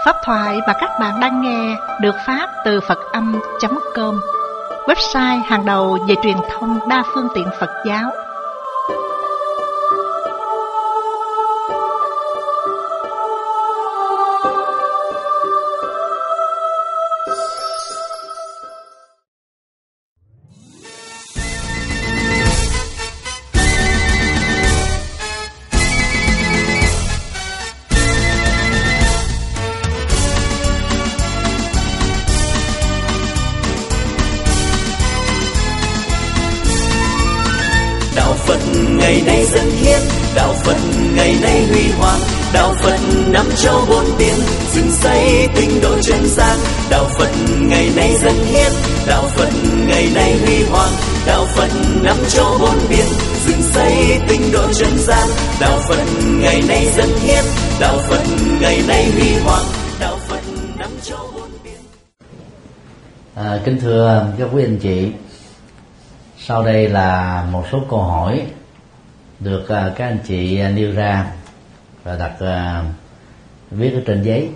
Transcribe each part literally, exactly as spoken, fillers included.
Pháp thoại mà các bạn đang nghe được phát từ Phật Âm chấm com, website hàng đầu về truyền thông đa phương tiện Phật giáo. Ngày nay dân hiến, đạo Phật ngày nay huy hoàng, đạo Phật năm châu bốn biển, dựng xây tinh độ chân gian. Đạo Phật ngày nay dân hiến, đạo Phật ngày nay huy hoàng, đạo Phật năm châu bốn biển, dựng xây tinh độ chân gian. Đạo Phật ngày nay dân hiến, đạo Phật ngày nay huy hoàng, đạo Phật năm châu bốn biển. À, kính thưa các quý anh chị, sau đây là một số câu hỏi được uh, các anh chị uh, nêu ra và đặt uh, viết ở trên giấy.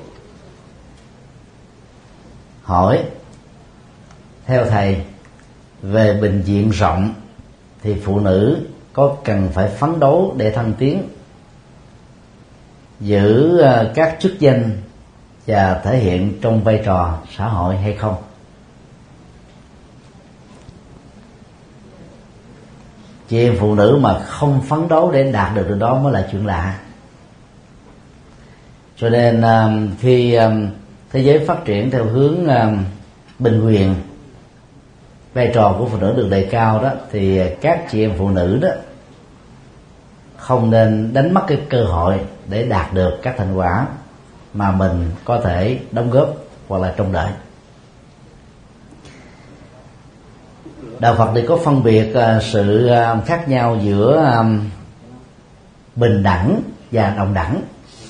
Hỏi: theo thầy, về bình diện rộng thì phụ nữ có cần phải phấn đấu để thăng tiến, giữ uh, các chức danh và thể hiện trong vai trò xã hội hay không? Chị em phụ nữ mà không phấn đấu để đạt được điều đó mới là chuyện lạ. Cho nên khi thế giới phát triển theo hướng bình quyền, vai trò của phụ nữ được đề cao đó, thì các chị em phụ nữ đó không nên đánh mất cái cơ hội để đạt được các thành quả mà mình có thể đóng góp hoặc là trông đợi. Đạo Phật thì có phân biệt uh, sự uh, khác nhau giữa um, bình đẳng và đồng đẳng.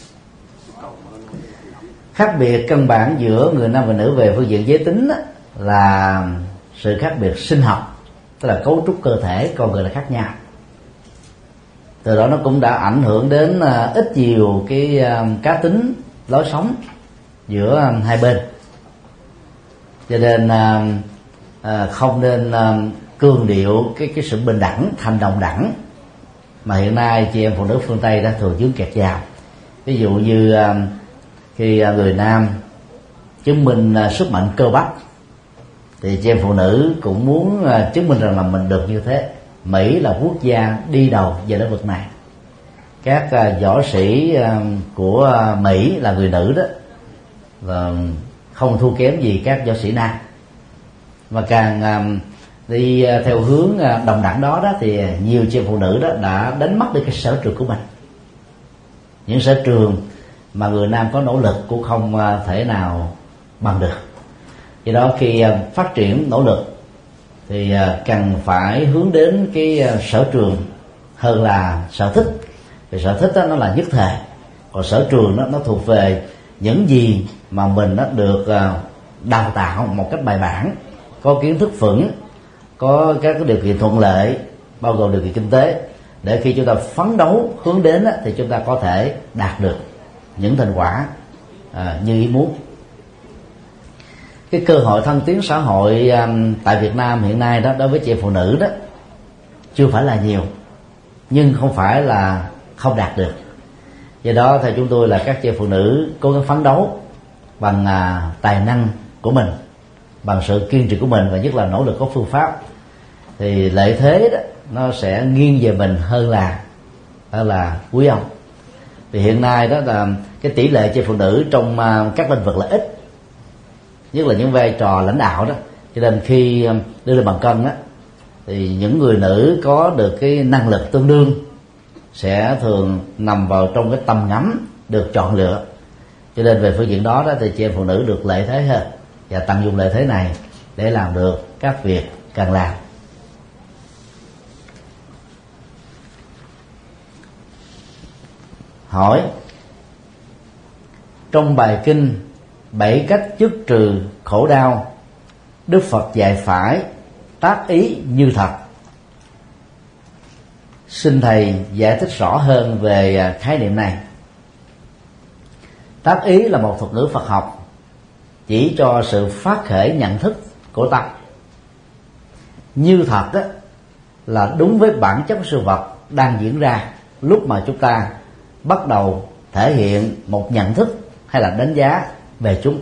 Khác biệt căn bản giữa người nam và nữ về phương diện giới tính á, là sự khác biệt sinh học, tức là cấu trúc cơ thể con người là khác nhau. Từ đó nó cũng đã ảnh hưởng đến uh, ít nhiều cái uh, cá tính lối sống giữa um, hai bên. Cho nên uh, À, không nên uh, cường điệu cái cái sự bình đẳng thành đồng đẳng mà hiện nay chị em phụ nữ phương Tây đã thường vướng kẹt vào. Ví dụ như uh, khi uh, người nam chứng minh uh, sức mạnh cơ bắp, thì chị em phụ nữ cũng muốn uh, chứng minh rằng là mình được như thế. Mỹ là quốc gia đi đầu về lĩnh vực này. Các uh, võ sĩ uh, của uh, Mỹ là người nữ đó và không thua kém gì các võ sĩ nam. Và càng uh, đi uh, theo hướng uh, đồng đẳng đó đó thì nhiều chị em phụ nữ đó đã đánh mất đi cái sở trường của mình. Những sở trường mà người nam có nỗ lực cũng không uh, thể nào bằng được. Do đó khi uh, phát triển nỗ lực thì uh, cần phải hướng đến cái uh, sở trường hơn là sở thích. Vì sở thích đó nó là nhất thể, còn sở trường đó nó thuộc về những gì mà mình nó được uh, đào tạo một cách bài bản, có kiến thức vững, có các cái điều kiện thuận lợi, bao gồm điều kiện kinh tế, để khi chúng ta phấn đấu hướng đến á, thì chúng ta có thể đạt được những thành quả à, như ý muốn. Cái cơ hội thăng tiến xã hội um, tại Việt Nam hiện nay đó đối với chị em phụ nữ đó chưa phải là nhiều, nhưng không phải là không đạt được. Do đó theo chúng tôi là các chị em phụ nữ cố gắng phấn đấu bằng à, tài năng của mình, bằng sự kiên trì của mình, và nhất là nỗ lực có phương pháp, thì lợi thế đó nó sẽ nghiêng về mình hơn là hơn là quý ông. Vì hiện nay đó là cái tỷ lệ chị phụ nữ trong uh, các lĩnh vực là ít, nhất là những vai trò lãnh đạo đó. Cho nên khi um, đưa lên bàn cân đó, thì những người nữ có được cái năng lực tương đương sẽ thường nằm vào trong cái tầm ngắm được chọn lựa. Cho nên về phương diện đó đó thì chị em phụ nữ được lợi thế hơn, và tận dụng lợi thế này để làm được các việc cần làm. Hỏi: trong bài kinh bảy cách dứt trừ khổ đau, Đức Phật dạy phải tác ý như thật. Xin thầy giải thích rõ hơn về khái niệm này. Tác ý là một thuật ngữ Phật học chỉ cho sự phát khởi nhận thức của tâm. Như thật đó là đúng với bản chất của sự vật đang diễn ra lúc mà chúng ta bắt đầu thể hiện một nhận thức hay là đánh giá về chúng.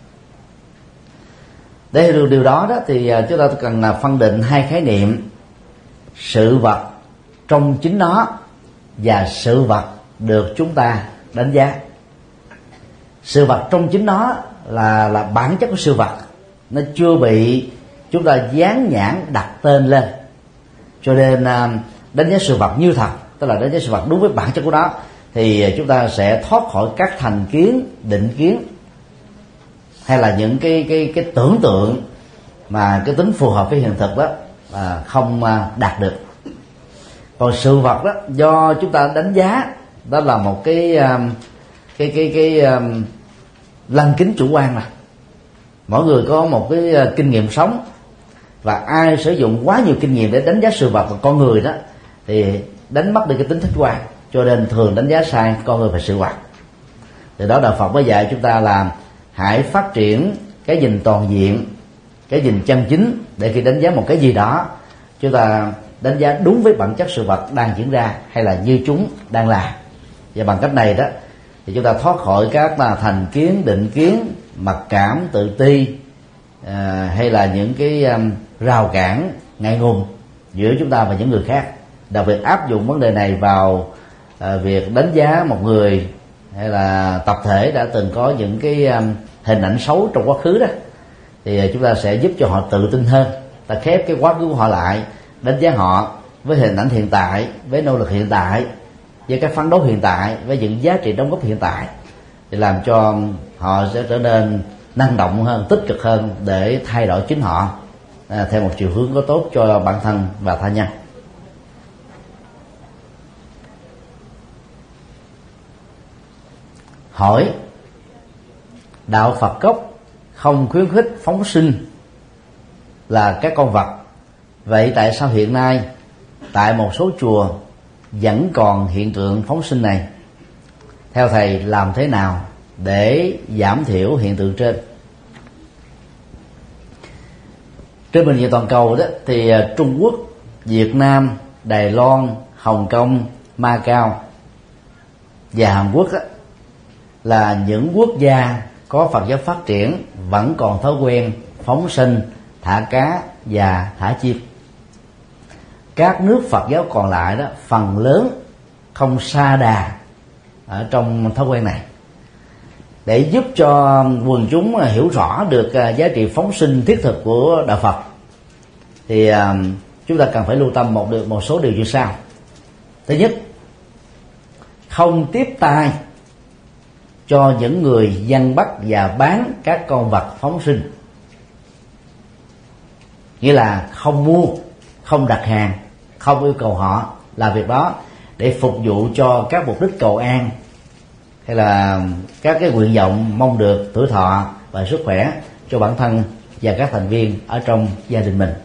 Để hiểu được điều đó, đó thì chúng ta cần là phân định hai khái niệm: sự vật trong chính nó và sự vật được chúng ta đánh giá. Sự vật trong chính nó là là bản chất của sự vật, nó chưa bị chúng ta dán nhãn đặt tên lên, cho nên đánh giá sự vật như thật, tức là đánh giá sự vật đúng với bản chất của nó, thì chúng ta sẽ thoát khỏi các thành kiến, định kiến hay là những cái cái cái tưởng tượng mà cái tính phù hợp với hiện thực đó à, không đạt được. Còn sự vật đó do chúng ta đánh giá, đó là một cái cái cái cái, cái lăng kính chủ quan. Mà mỗi người có một cái kinh nghiệm sống, và ai sử dụng quá nhiều kinh nghiệm để đánh giá sự vật và con người đó thì đánh mất đi cái tính khách quan, cho nên thường đánh giá sai con người và sự vật. Từ đó đạo Phật mới dạy chúng ta là hãy phát triển cái nhìn toàn diện, cái nhìn chân chính, để khi đánh giá một cái gì đó, chúng ta đánh giá đúng với bản chất sự vật đang diễn ra hay là như chúng đang là. Và bằng cách này đó thì chúng ta thoát khỏi các mà thành kiến, định kiến, mặc cảm, tự ti à, hay là những cái um, rào cản, ngại ngùng giữa chúng ta và những người khác. Đặc biệt áp dụng vấn đề này vào à, việc đánh giá một người hay là tập thể đã từng có những cái um, hình ảnh xấu trong quá khứ đó, thì chúng ta sẽ giúp cho họ tự tin hơn. Ta khép cái quá khứ của họ lại, đánh giá họ với hình ảnh hiện tại, với nỗ lực hiện tại, với các phấn đấu hiện tại, với những giá trị đóng góp hiện tại, thì làm cho họ sẽ trở nên năng động hơn, tích cực hơn để thay đổi chính họ à, theo một chiều hướng có tốt cho bản thân và tha nhân. Hỏi: đạo Phật gốc không khuyến khích phóng sinh là các con vật, vậy tại sao hiện nay tại một số chùa vẫn còn hiện tượng phóng sinh này? Theo thầy làm thế nào để giảm thiểu hiện tượng trên? Trên bình diện toàn cầu đó thì Trung Quốc, Việt Nam, Đài Loan, Hồng Kông, Macau và Hàn Quốc đó, là những quốc gia có Phật giáo phát triển vẫn còn thói quen phóng sinh, thả cá và thả chim. Các nước Phật giáo còn lại đó phần lớn không sa đà ở trong thói quen này. Để giúp cho quần chúng hiểu rõ được giá trị phóng sinh thiết thực của đạo Phật, thì chúng ta cần phải lưu tâm một được một số điều như sau. Thứ nhất, không tiếp tay cho những người săn bắt và bán các con vật phóng sinh, nghĩa là không mua, không đặt hàng, không yêu cầu họ làm việc đó để phục vụ cho các mục đích cầu an hay là các cái nguyện vọng mong được tuổi thọ và sức khỏe cho bản thân và các thành viên ở trong gia đình mình.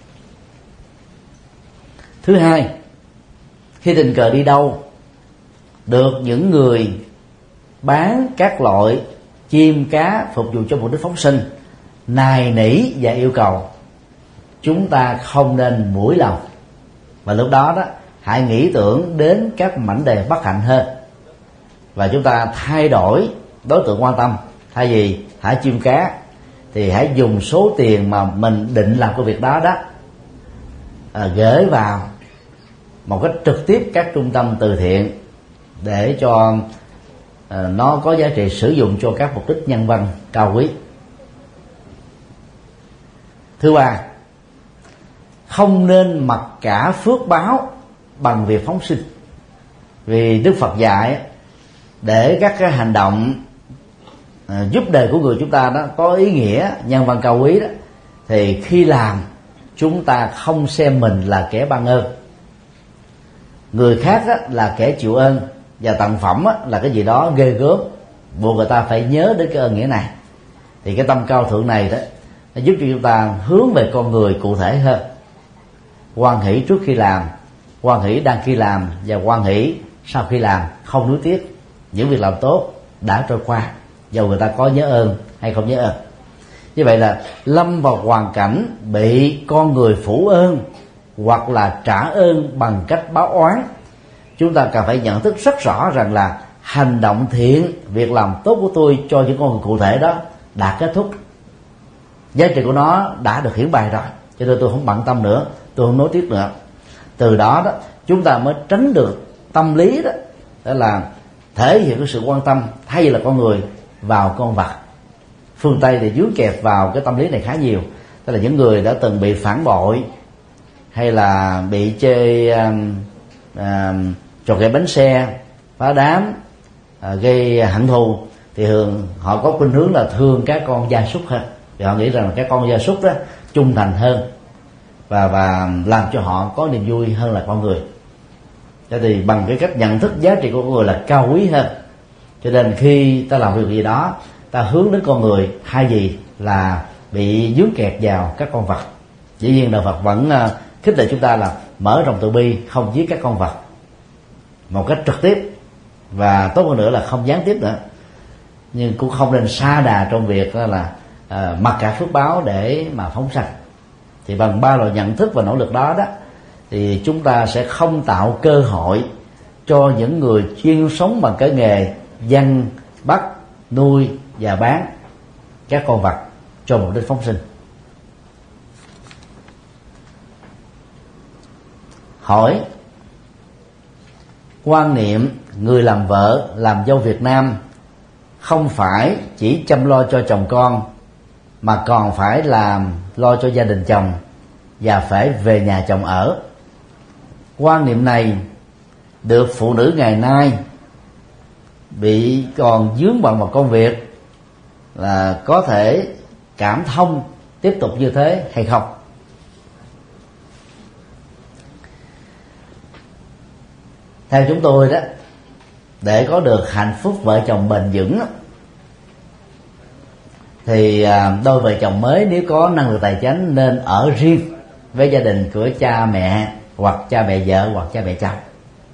Thứ hai, khi tình cờ đi đâu được những người bán các loại chim cá phục vụ cho mục đích phóng sinh nài nỉ và yêu cầu, chúng ta không nên mũi lòng, và lúc đó đó hãy nghĩ tưởng đến các mảnh đề bất hạnh hơn, và chúng ta thay đổi đối tượng quan tâm. Thay vì thả chim cá thì hãy dùng số tiền mà mình định làm cái việc đó đó à, gửi vào một cách trực tiếp các trung tâm từ thiện để cho à, nó có giá trị sử dụng cho các mục đích nhân văn cao quý. Thứ ba, không nên mặc cả phước báo bằng việc phóng sinh, vì Đức Phật dạy để các cái hành động à, giúp đời của người chúng ta đó có ý nghĩa nhân văn cao quý đó, thì khi làm chúng ta không xem mình là kẻ ban ơn, người khác đó là kẻ chịu ơn, và tặng phẩm là cái gì đó ghê gớm, buộc người ta phải nhớ đến cái ơn nghĩa này. Thì cái tâm cao thượng này đó nó giúp cho chúng ta hướng về con người cụ thể hơn, hoan hỷ trước khi làm, hoan hỷ đang khi làm và hoan hỷ sau khi làm, không nuối tiếc những việc làm tốt đã trôi qua, dầu người ta có nhớ ơn hay không nhớ ơn. Như vậy là lâm vào hoàn cảnh bị con người phủ ơn hoặc là trả ơn bằng cách báo oán, chúng ta cần phải nhận thức rất rõ rằng là hành động thiện, việc làm tốt của tôi cho những con người cụ thể đó đã kết thúc, giá trị của nó đã được hiển bày rồi, cho nên tôi không bận tâm nữa, tôi không nói tiếp nữa. Từ đó đó chúng ta mới tránh được tâm lý đó, đó là thể hiện cái sự quan tâm thay vì là con người vào con vật. Phương Tây thì dướng kẹp vào cái tâm lý này khá nhiều, tức là những người đã từng bị phản bội hay là bị chê um, um, trò gậy bánh xe, phá đám, uh, gây hận thù, thì thường họ có khuynh hướng là thương các con gia súc hơn, vì họ nghĩ rằng là các con gia súc đó trung thành hơn và và làm cho họ có niềm vui hơn là con người. Thế thì bằng cái cách nhận thức giá trị của con người là cao quý hơn, cho nên khi ta làm việc gì đó ta hướng đến con người hay gì là bị dướng kẹt vào các con vật. Dĩ nhiên đạo Phật vẫn uh, khích lệ chúng ta là mở rộng từ bi, không giết các con vật một cách trực tiếp, và tốt hơn nữa là không gián tiếp nữa, nhưng cũng không nên sa đà trong việc đó là uh, mặc cả phước báo để mà phóng sanh. Thì bằng ba loại nhận thức và nỗ lực đó đó thì chúng ta sẽ không tạo cơ hội cho những người chuyên sống bằng cái nghề dân bắt, nuôi và bán các con vật cho mục đích phóng sinh. Hỏi: quan niệm người làm vợ, làm dâu Việt Nam không phải chỉ chăm lo cho chồng con mà còn phải làm lo cho gia đình chồng và phải về nhà chồng ở. Quan niệm này được phụ nữ ngày nay bị còn vướng bận vào công việc là có thể cảm thông tiếp tục như thế hay không? Theo chúng tôi đó, để có được hạnh phúc vợ chồng bền vững thì đôi vợ chồng mới nếu có năng lực tài chính nên ở riêng với gia đình của cha mẹ hoặc cha mẹ vợ hoặc cha mẹ chồng.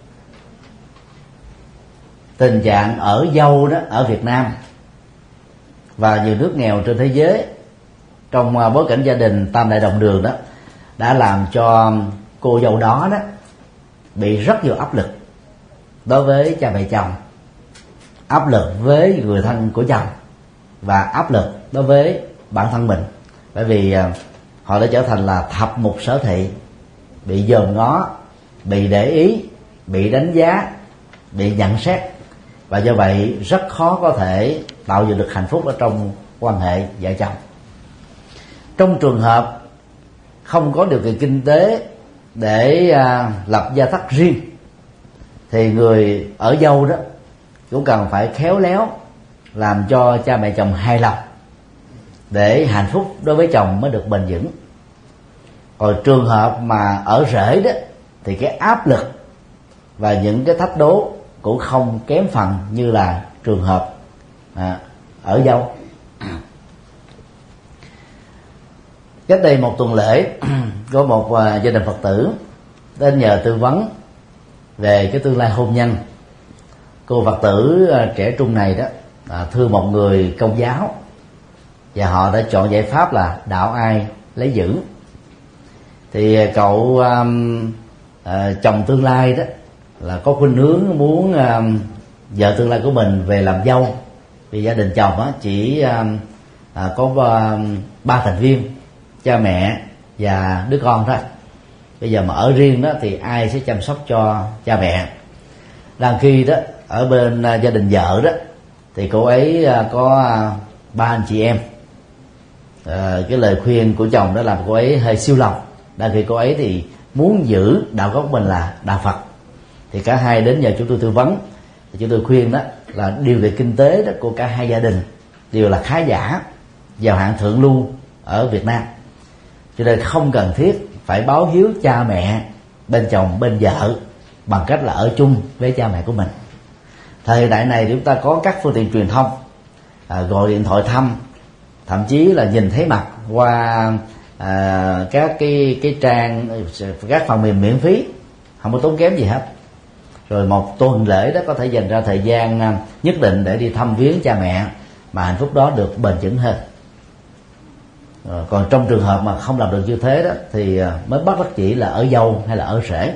Tình trạng ở dâu đó ở Việt Nam và nhiều nước nghèo trên thế giới trong bối cảnh gia đình tam đại đồng đường đó đã làm cho cô dâu đó đó bị rất nhiều áp lực đối với cha mẹ chồng, áp lực với người thân của chồng và áp lực đối với bản thân mình, bởi vì họ đã trở thành là thập mục sở thị, bị dòm ngó, bị để ý, bị đánh giá, bị nhận xét, và do vậy rất khó có thể tạo dựng được hạnh phúc ở trong quan hệ vợ chồng. Trong trường hợp không có điều kiện kinh tế để à, lập gia thất riêng thì người ở dâu đó cũng cần phải khéo léo làm cho cha mẹ chồng hài lòng để hạnh phúc đối với chồng mới được bền vững. Còn trường hợp mà ở rể đó thì cái áp lực và những cái thách đố cũng không kém phần như là trường hợp à, ở dâu. Cách đây một tuần lễ có một uh, gia đình Phật tử đến nhờ tư vấn về cái tương lai hôn nhân. Cô Phật tử uh, trẻ trung này đó uh, thương một người Công giáo và họ đã chọn giải pháp là đạo ai lấy giữ. Thì uh, cậu um, uh, chồng tương lai đó là có khuynh hướng muốn uh, vợ tương lai của mình về làm dâu, vì gia đình chồng á, chỉ uh, uh, có uh, ba thành viên, cha mẹ và đứa con thôi. Bây giờ mà ở riêng đó thì ai sẽ chăm sóc cho cha mẹ. Đang khi đó ở bên uh, gia đình vợ đó thì cô ấy uh, có uh, ba anh chị em. Uh, cái lời khuyên của chồng đó làm cô ấy hơi siêu lòng. Đang khi cô ấy thì muốn giữ đạo gốc mình là đạo Phật, thì cả hai đến nhờ chúng tôi tư vấn. Thì chúng tôi khuyên đó là điều kiện kinh tế đó của cả hai gia đình đều là khá giả, vào hạng thượng lưu ở Việt Nam, cho nên không cần thiết phải báo hiếu cha mẹ bên chồng bên vợ bằng cách là ở chung với cha mẹ của mình. Thời đại này chúng ta có các phương tiện truyền thông, à, gọi điện thoại thăm, thậm chí là nhìn thấy mặt qua à, các cái cái trang, các phần mềm miễn phí, không có tốn kém gì hết. rồi một tuần lễ đó có thể dành ra thời gian nhất định để đi thăm viếng cha mẹ, mà hạnh phúc đó được bền vững hơn. Còn trong trường hợp mà không làm được như thế đó thì mới bất đắc chỉ là ở dâu hay là ở rể.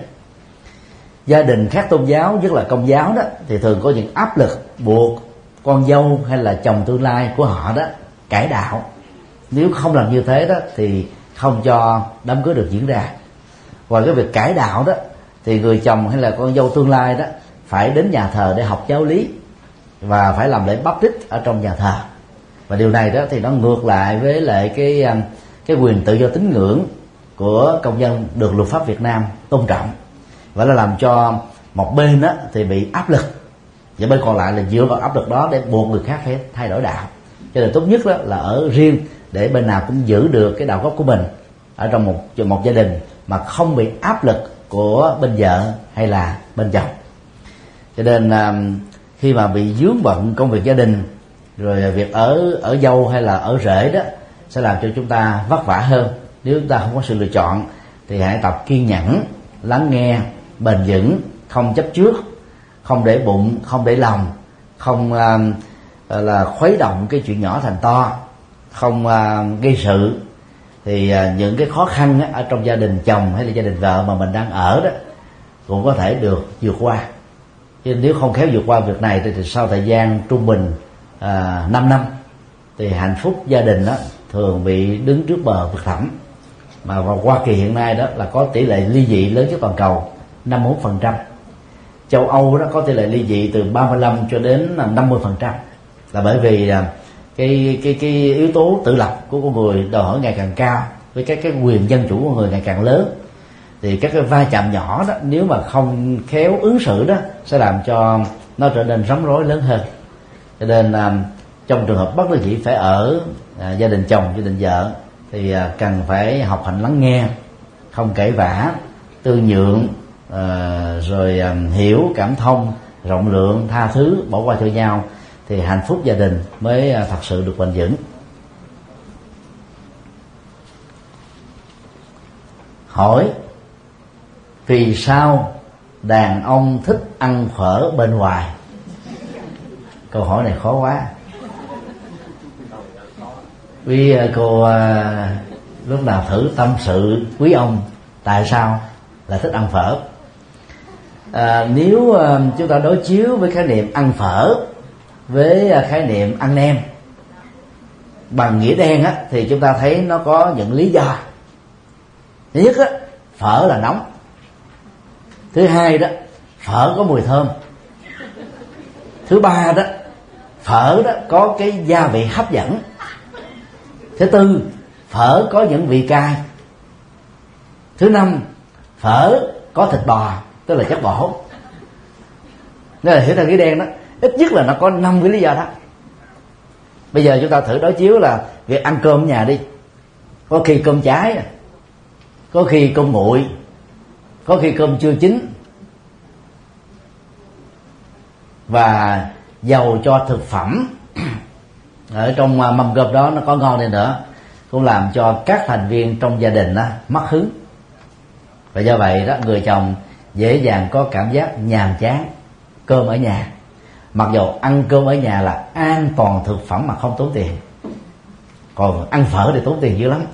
Gia đình khác tôn giáo, nhất là Công giáo đó, thì thường có những áp lực buộc con dâu hay là chồng tương lai của họ đó cải đạo. Nếu không làm như thế đó thì không cho đám cưới được diễn ra. Ngoài cái việc cải đạo đó thì người chồng hay là con dâu tương lai đó phải đến nhà thờ để học giáo lý và phải làm lễ báp tít ở trong nhà thờ. Và điều này đó thì nó ngược lại với lại cái cái quyền tự do tín ngưỡng của công dân được luật pháp Việt Nam tôn trọng, và nó làm cho một bên đó thì bị áp lực và bên còn lại là dựa vào áp lực đó để buộc người khác phải thay đổi đạo. Cho nên tốt nhất đó là ở riêng để bên nào cũng giữ được cái đạo gốc của mình ở trong một một gia đình mà không bị áp lực của bên vợ hay là bên chồng. Cho nên khi mà bị vướng bận công việc gia đình, rồi việc ở ở dâu hay là ở rể đó sẽ làm cho chúng ta vất vả hơn. Nếu chúng ta không có sự lựa chọn thì hãy tập kiên nhẫn, lắng nghe, bền vững, không chấp trước, không để bụng, không để lòng, không uh, là khuấy động cái chuyện nhỏ thành to, không uh, gây sự. Thì uh, những cái khó khăn á, ở trong gia đình chồng hay là gia đình vợ mà mình đang ở đó cũng có thể được vượt qua. Chứ nếu không khéo vượt qua việc này thì, thì sau thời gian trung bình uh, năm năm thì hạnh phúc gia đình đó thường bị đứng trước bờ vực thẳm. Mà vào Hoa Kỳ hiện nay đó là có tỷ lệ ly dị lớn nhất toàn cầu, năm mươi mốt phần trăm. Châu Âu đó có tỷ lệ ly dị từ ba mươi lăm cho đến năm mươi phần trăm, là bởi vì cái cái cái yếu tố tự lập của con người đòi hỏi ngày càng cao, với các cái quyền dân chủ của người ngày càng lớn. Thì các cái va chạm nhỏ đó nếu mà không khéo ứng xử đó sẽ làm cho nó trở nên rắm rối lớn hơn. Cho nên trong trường hợp bất đắc dĩ phải ở gia đình chồng, gia đình vợ thì cần phải học hành lắng nghe, không cãi vã, tương nhượng, uh, rồi um, hiểu, cảm thông, rộng lượng, tha thứ, bỏ qua cho nhau thì hạnh phúc gia đình mới uh, thật sự được bền vững. Hỏi: vì sao đàn ông thích ăn phở bên ngoài? Câu hỏi này khó quá. Vì cô uh, lúc nào thử tâm sự quý ông tại sao là thích ăn phở. À, nếu uh, chúng ta đối chiếu với khái niệm ăn phở với uh, khái niệm ăn nem bằng nghĩa đen á, thì chúng ta thấy nó có những lý do. Thứ nhất á, phở là nóng. Thứ hai đó, phở có mùi thơm. Thứ ba đó, phở đó có cái gia vị hấp dẫn. Thứ tư, phở có những vị cay. Thứ năm, phở có thịt bò, tức là chất bổ. Nên là hiểu theo nghĩa đen đó, ít nhất là nó có năm cái lý do đó. Bây giờ chúng ta thử đối chiếu là việc ăn cơm ở nhà đi. Có khi cơm cháy, có khi cơm nguội, có khi cơm chưa chín. Và dầu cho thực phẩm ở trong mâm cơm đó nó có ngon đi nữa cũng làm cho các thành viên trong gia đình đó mất hứng. Và do vậy đó, người chồng dễ dàng có cảm giác nhàm chán cơm ở nhà, mặc dù ăn cơm ở nhà là an toàn thực phẩm mà không tốn tiền. Còn ăn phở thì tốn tiền dữ lắm.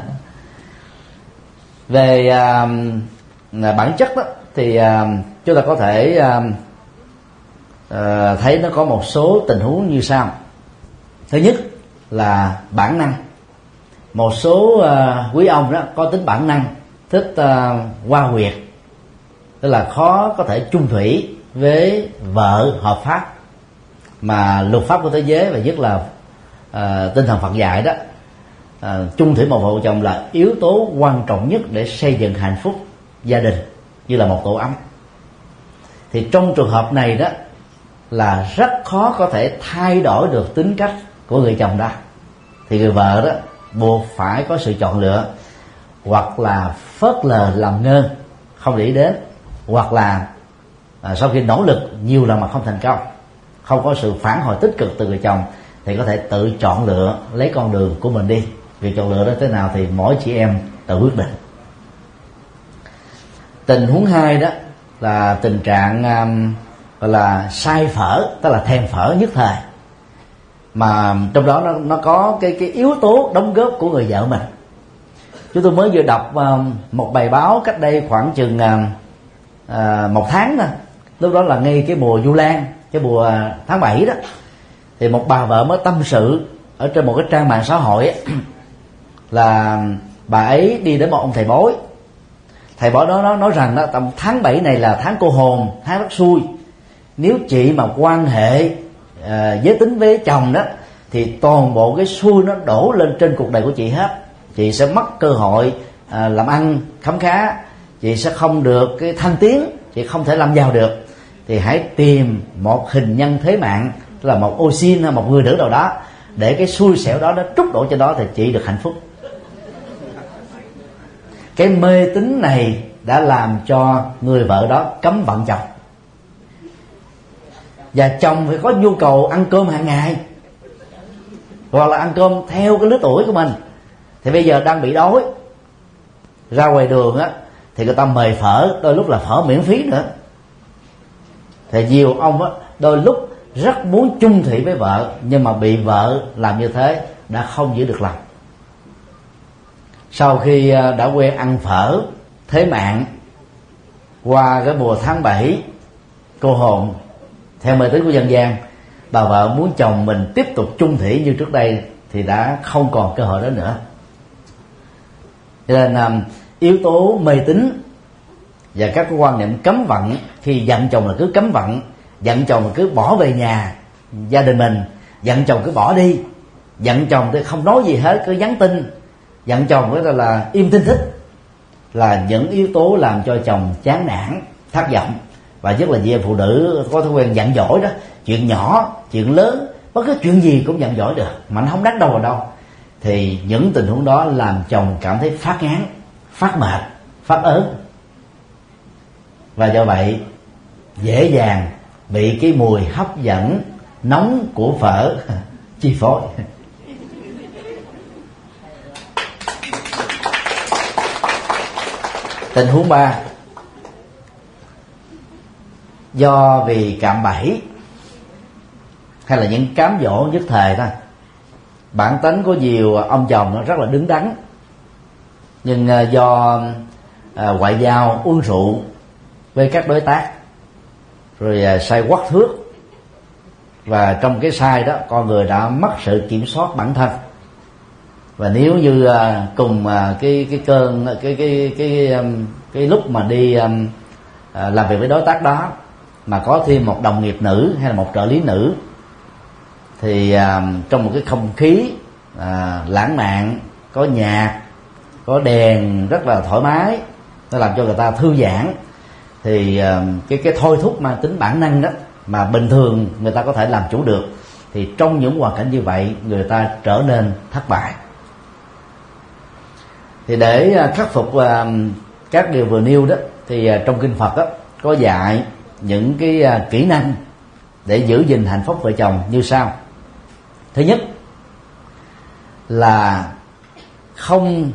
Về uh, bản chất đó thì uh, chúng ta có thể uh, uh, thấy nó có một số tình huống như sau. Thứ nhất là bản năng. Một số uh, quý ông đó có tính bản năng thích uh, hoa huyệt, tức là khó có thể chung thủy với vợ hợp pháp, mà luật pháp của thế giới và nhất là uh, tinh thần Phật dạy đó, uh, chung thủy một vợ chồng là yếu tố quan trọng nhất để xây dựng hạnh phúc gia đình như là một tổ ấm. Thì trong trường hợp này đó là rất khó có thể thay đổi được tính cách của người chồng đó, thì người vợ đó buộc phải có sự chọn lựa, hoặc là phớt lờ làm ngơ không để ý đến, hoặc là à, sau khi nỗ lực nhiều lần mà không thành công, không có sự phản hồi tích cực từ người chồng, thì có thể tự chọn lựa lấy con đường của mình đi. Việc chọn lựa đó thế nào thì mỗi chị em tự quyết định. Tình huống hai đó là tình trạng um, gọi là sai phở, tức là thèm phở nhất thời, mà trong đó nó nó có cái cái yếu tố đóng góp của người vợ mình. Chúng tôi mới vừa đọc uh, một bài báo cách đây khoảng chừng uh, uh, một tháng nè, lúc đó là ngay cái mùa Vu Lan, cái mùa tháng bảy đó, thì một bà vợ mới tâm sự ở trên một cái trang mạng xã hội ấy, là bà ấy đi đến một ông thầy bói. Thầy bói đó nó nói rằng đó, tầm tháng bảy này là tháng cô hồn, tháng rất xui. Nếu chị mà quan hệ uh, giới tính với chồng đó, thì toàn bộ cái xui nó đổ lên trên cuộc đời của chị hết. Chị sẽ mất cơ hội uh, làm ăn khấm khá, chị sẽ không được cái thăng tiến, chị không thể làm giàu được. Thì hãy tìm một hình nhân thế mạng, tức là một ô xin hay một người nữ nào đó, để cái xui xẻo đó nó trút đổ trên đó thì chị được hạnh phúc. Cái mê tín này đã làm cho người vợ đó cấm vận chồng, và chồng phải có nhu cầu ăn cơm hàng ngày, hoặc là ăn cơm theo cái lứa tuổi của mình. Thì bây giờ đang bị đói, ra ngoài đường á thì người ta mời phở, đôi lúc là phở miễn phí nữa. Thì nhiều ông á đôi lúc rất muốn chung thủy với vợ, nhưng mà bị vợ làm như thế đã không giữ được lòng. Sau khi đã quen ăn phở thế mạng qua cái mùa tháng bảy cô hồn theo mê tín của dân gian, bà vợ muốn chồng mình tiếp tục chung thủy như trước đây thì đã không còn cơ hội đó nữa. Cho nên yếu tố mê tín và các cái quan niệm cấm vận, khi giận chồng là cứ cấm vận, giận chồng là cứ bỏ về nhà gia đình mình, giận chồng cứ bỏ đi, giận chồng thì không nói gì hết, cứ nhắn tin, giận chồng đó là im thinh thích, là những yếu tố làm cho chồng chán nản, thất vọng. Và nhất là chị em phụ nữ có thói quen giận dỗi đó, chuyện nhỏ, chuyện lớn, bất cứ chuyện gì cũng giận dỗi được, mà nó không đắn đâu vào đâu. Thì những tình huống đó làm chồng cảm thấy phát ngán, phát mệt, phát ớn, và do vậy dễ dàng bị cái mùi hấp dẫn nóng của phở chi phối. Tình huống ba, do vì cạm bẫy hay là những cám dỗ nhất thời thôi. Bản tính có nhiều ông chồng nó rất là đứng đắn, nhưng do à, ngoại giao uống rượu với các đối tác, rồi à, say quắt thước, và trong cái sai đó con người đã mất sự kiểm soát bản thân. Và nếu như à, cùng à, cái cái cơn cái cái cái cái, cái lúc mà đi à, làm việc với đối tác đó mà có thêm một đồng nghiệp nữ hay là một trợ lý nữ, thì à, trong một cái không khí à, lãng mạn, có nhạc, có đèn rất là thoải mái, nó làm cho người ta thư giãn, thì à, cái cái thôi thúc mang tính bản năng đó mà bình thường người ta có thể làm chủ được, thì trong những hoàn cảnh như vậy người ta trở nên thất bại. Thì để à, khắc phục à, các điều vừa nêu đó, thì à, trong kinh Phật đó, có dạy những cái à, kỹ năng để giữ gìn hạnh phúc vợ chồng như sau. Thứ nhất là không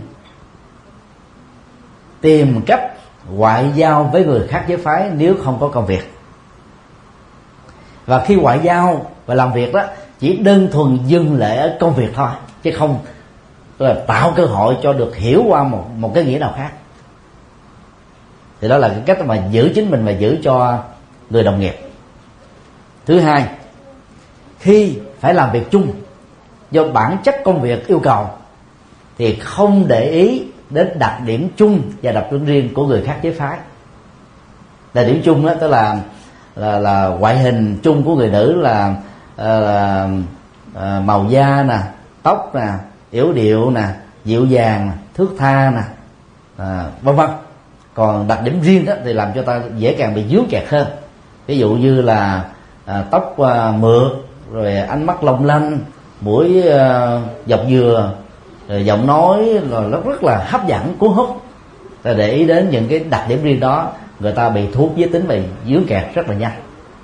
tìm cách ngoại giao với người khác giới phái nếu không có công việc. Và khi ngoại giao và làm việc đó chỉ đơn thuần dừng lại ở công việc thôi, chứ không là tạo cơ hội cho được hiểu qua một, một cái nghĩa nào khác. Thì đó là cái cách mà giữ chính mình và giữ cho người đồng nghiệp. Thứ hai, khi phải làm việc chung do bản chất công việc yêu cầu, thì không để ý đến đặc điểm chung và đặc điểm riêng của người khác giới phái. Đặc điểm chung đó tức là là, là ngoại hình chung của người nữ là, là, là màu da nè, tóc nè, yểu điệu nè, dịu dàng, thước tha nè, à, vân vân. Còn đặc điểm riêng đó thì làm cho ta dễ càng bị dướng kẹt hơn. Ví dụ như là à, tóc à, mượt, rồi ánh mắt long lanh, mũi à, dọc dừa, rồi giọng nói là nó rất là hấp dẫn, cuốn hút. Ta để ý đến những cái đặc điểm riêng đó, người ta bị thu hút giới tính và dướng kẹt rất là nhanh.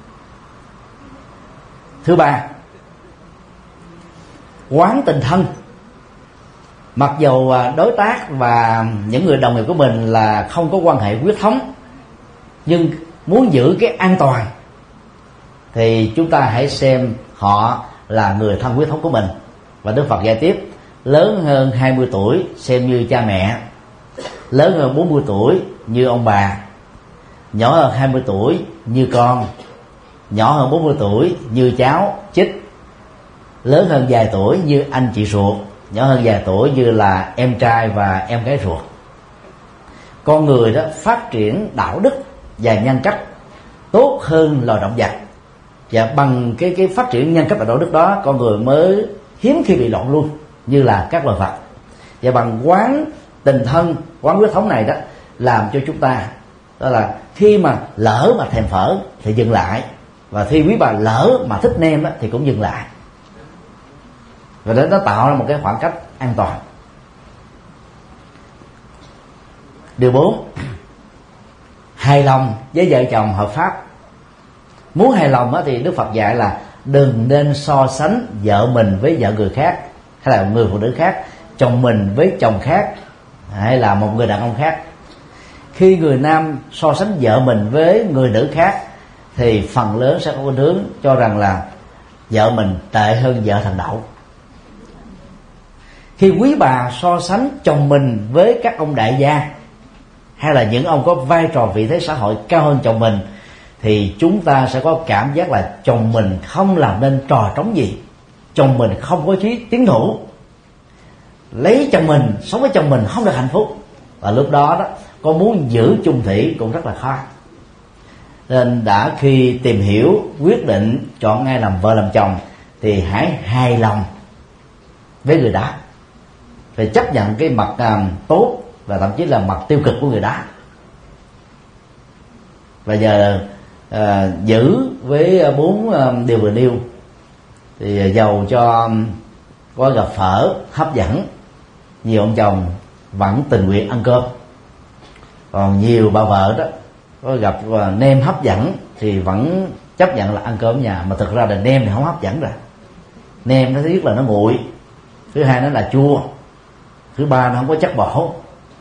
Thứ ba, quán tình thân. Mặc dù đối tác và những người đồng nghiệp của mình là không có quan hệ huyết thống, nhưng muốn giữ cái an toàn thì chúng ta hãy xem họ là người thân huyết thống của mình. Và Đức Phật giải tiếp: lớn hơn hai mươi tuổi xem như cha mẹ, lớn hơn bốn mươi tuổi như ông bà, nhỏ hơn hai mươi tuổi như con, nhỏ hơn bốn mươi tuổi như cháu chích, lớn hơn vài tuổi như anh chị ruột, nhỏ hơn vài tuổi như là em trai và em gái ruột. Con người đó phát triển đạo đức và nhân cách tốt hơn loài động vật, và bằng cái cái phát triển nhân cách và đạo đức đó, con người mới hiếm khi bị loạn luân như là các loài vật. Và bằng quán tình thân, quán huyết thống này đó, làm cho chúng ta đó là khi mà lỡ mà thèm phở thì dừng lại, và khi quý bà lỡ mà thích nem đó, thì cũng dừng lại. Và đó nó tạo ra một cái khoảng cách an toàn. Điều bốn, hài lòng với vợ chồng hợp pháp. Muốn hài lòng thì Đức Phật dạy là đừng nên so sánh vợ mình với vợ người khác, hay là người phụ nữ khác, chồng mình với chồng khác, hay là một người đàn ông khác. Khi người nam so sánh vợ mình với người nữ khác thì phần lớn sẽ có khuynh hướng cho rằng là vợ mình tệ hơn vợ thằng Đậu. Khi quý bà so sánh chồng mình với các ông đại gia, hay là những ông có vai trò vị thế xã hội cao hơn chồng mình, thì chúng ta sẽ có cảm giác là chồng mình không làm nên trò trống gì, chồng mình không có chí tiến thủ, lấy chồng mình, sống với chồng mình không được hạnh phúc. Và lúc đó đó, con muốn giữ chung thủy cũng rất là khó. Nên đã khi tìm hiểu, quyết định chọn ai làm vợ làm chồng thì hãy hài lòng với người đó, phải chấp nhận cái mặt um, tốt và thậm chí là mặt tiêu cực của người đó. Và giờ uh, giữ với bốn uh, điều vừa nêu thì uh, dầu cho um, có gặp phở hấp dẫn, nhiều ông chồng vẫn tình nguyện ăn cơm. Còn nhiều bà vợ đó có gặp uh, nem hấp dẫn thì vẫn chấp nhận là ăn cơm ở nhà. Mà thực ra là nem thì không hấp dẫn rồi. Nem nó thứ nhất là nó nguội, thứ hai nó là chua, thứ ba nó không có chất bổ,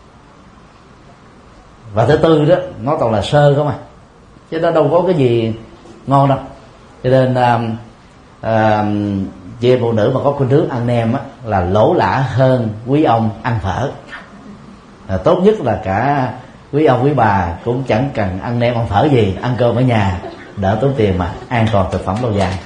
và thứ tư đó nó toàn là sơ không à, chứ nó đâu có cái gì ngon đâu. Cho nên à, à, chị em phụ nữ mà có khuynh hướng ăn nem á, là lỗ lã hơn quý ông ăn phở. À, tốt nhất là cả quý ông quý bà cũng chẳng cần ăn nem ăn phở gì, ăn cơm ở nhà đỡ tốn tiền mà an toàn thực phẩm lâu dài.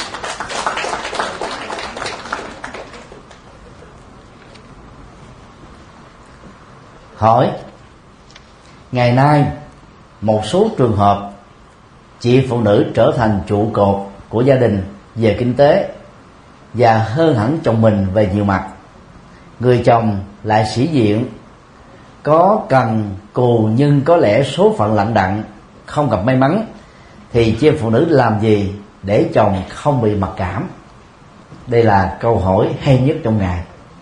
Hỏi: ngày nay một số trường hợp chị phụ nữ trở thành trụ cột của gia đình về kinh tế và hơn hẳn chồng mình về nhiều mặt, người chồng lại sĩ diện, có cần cù nhưng có lẽ số phận lận đận, không gặp may mắn, thì chị em phụ nữ làm gì để chồng không bị mặc cảm? Đây là câu hỏi hay nhất trong ngày.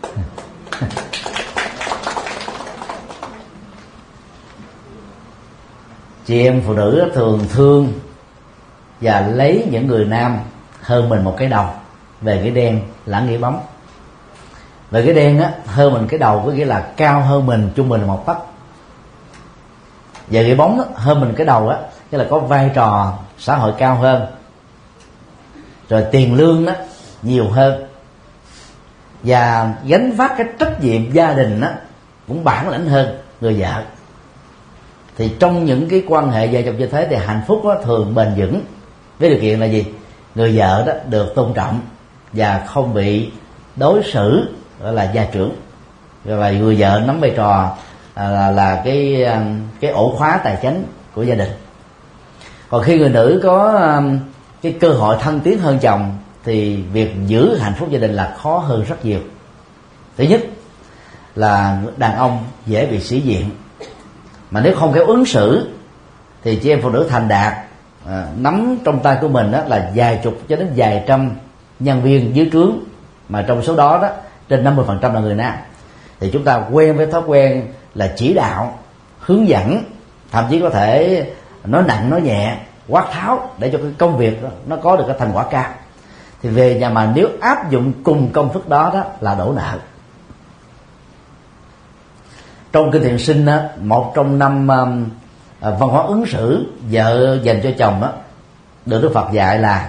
Chị em phụ nữ thường thương và lấy những người nam hơn mình một cái đầu về cái đen lãng nghĩa bóng. Về cái đen á, hơn mình cái đầu có nghĩa là cao hơn mình trung bình một tấc. Về cái bóng á, hơn mình cái đầu á, nghĩa là có vai trò xã hội cao hơn, rồi tiền lương đó nhiều hơn, và gánh vác cái trách nhiệm gia đình á cũng bản lĩnh hơn người vợ. Thì trong những cái quan hệ vợ chồng như thế thì hạnh phúc đó thường bền vững, với điều kiện là gì? Người vợ đó được tôn trọng và không bị đối xử gọi là gia trưởng, và người vợ nắm vai trò là, là cái cái ổ khóa tài chính của gia đình. Còn khi người nữ có cái cơ hội thăng tiến hơn chồng thì việc giữ hạnh phúc gia đình là khó hơn rất nhiều. Thứ nhất là đàn ông dễ bị sĩ diện, mà nếu không khéo ứng xử thì chị em phụ nữ thành đạt à, nắm trong tay của mình đó là vài chục cho đến vài trăm nhân viên dưới trướng, mà trong số đó đó trên năm mươi phần trăm là người nam. Thì chúng ta quen với thói quen là chỉ đạo, hướng dẫn, thậm chí có thể nói nặng nói nhẹ, quát tháo để cho cái công việc đó, nó có được cái thành quả cao. Thì về nhà mà nếu áp dụng cùng công thức đó đó là đổ nợ. Trong kinh Thiện Sinh đó, một trong năm uh, à, văn hóa ứng xử vợ dành cho chồng đó, được Đức Phật dạy là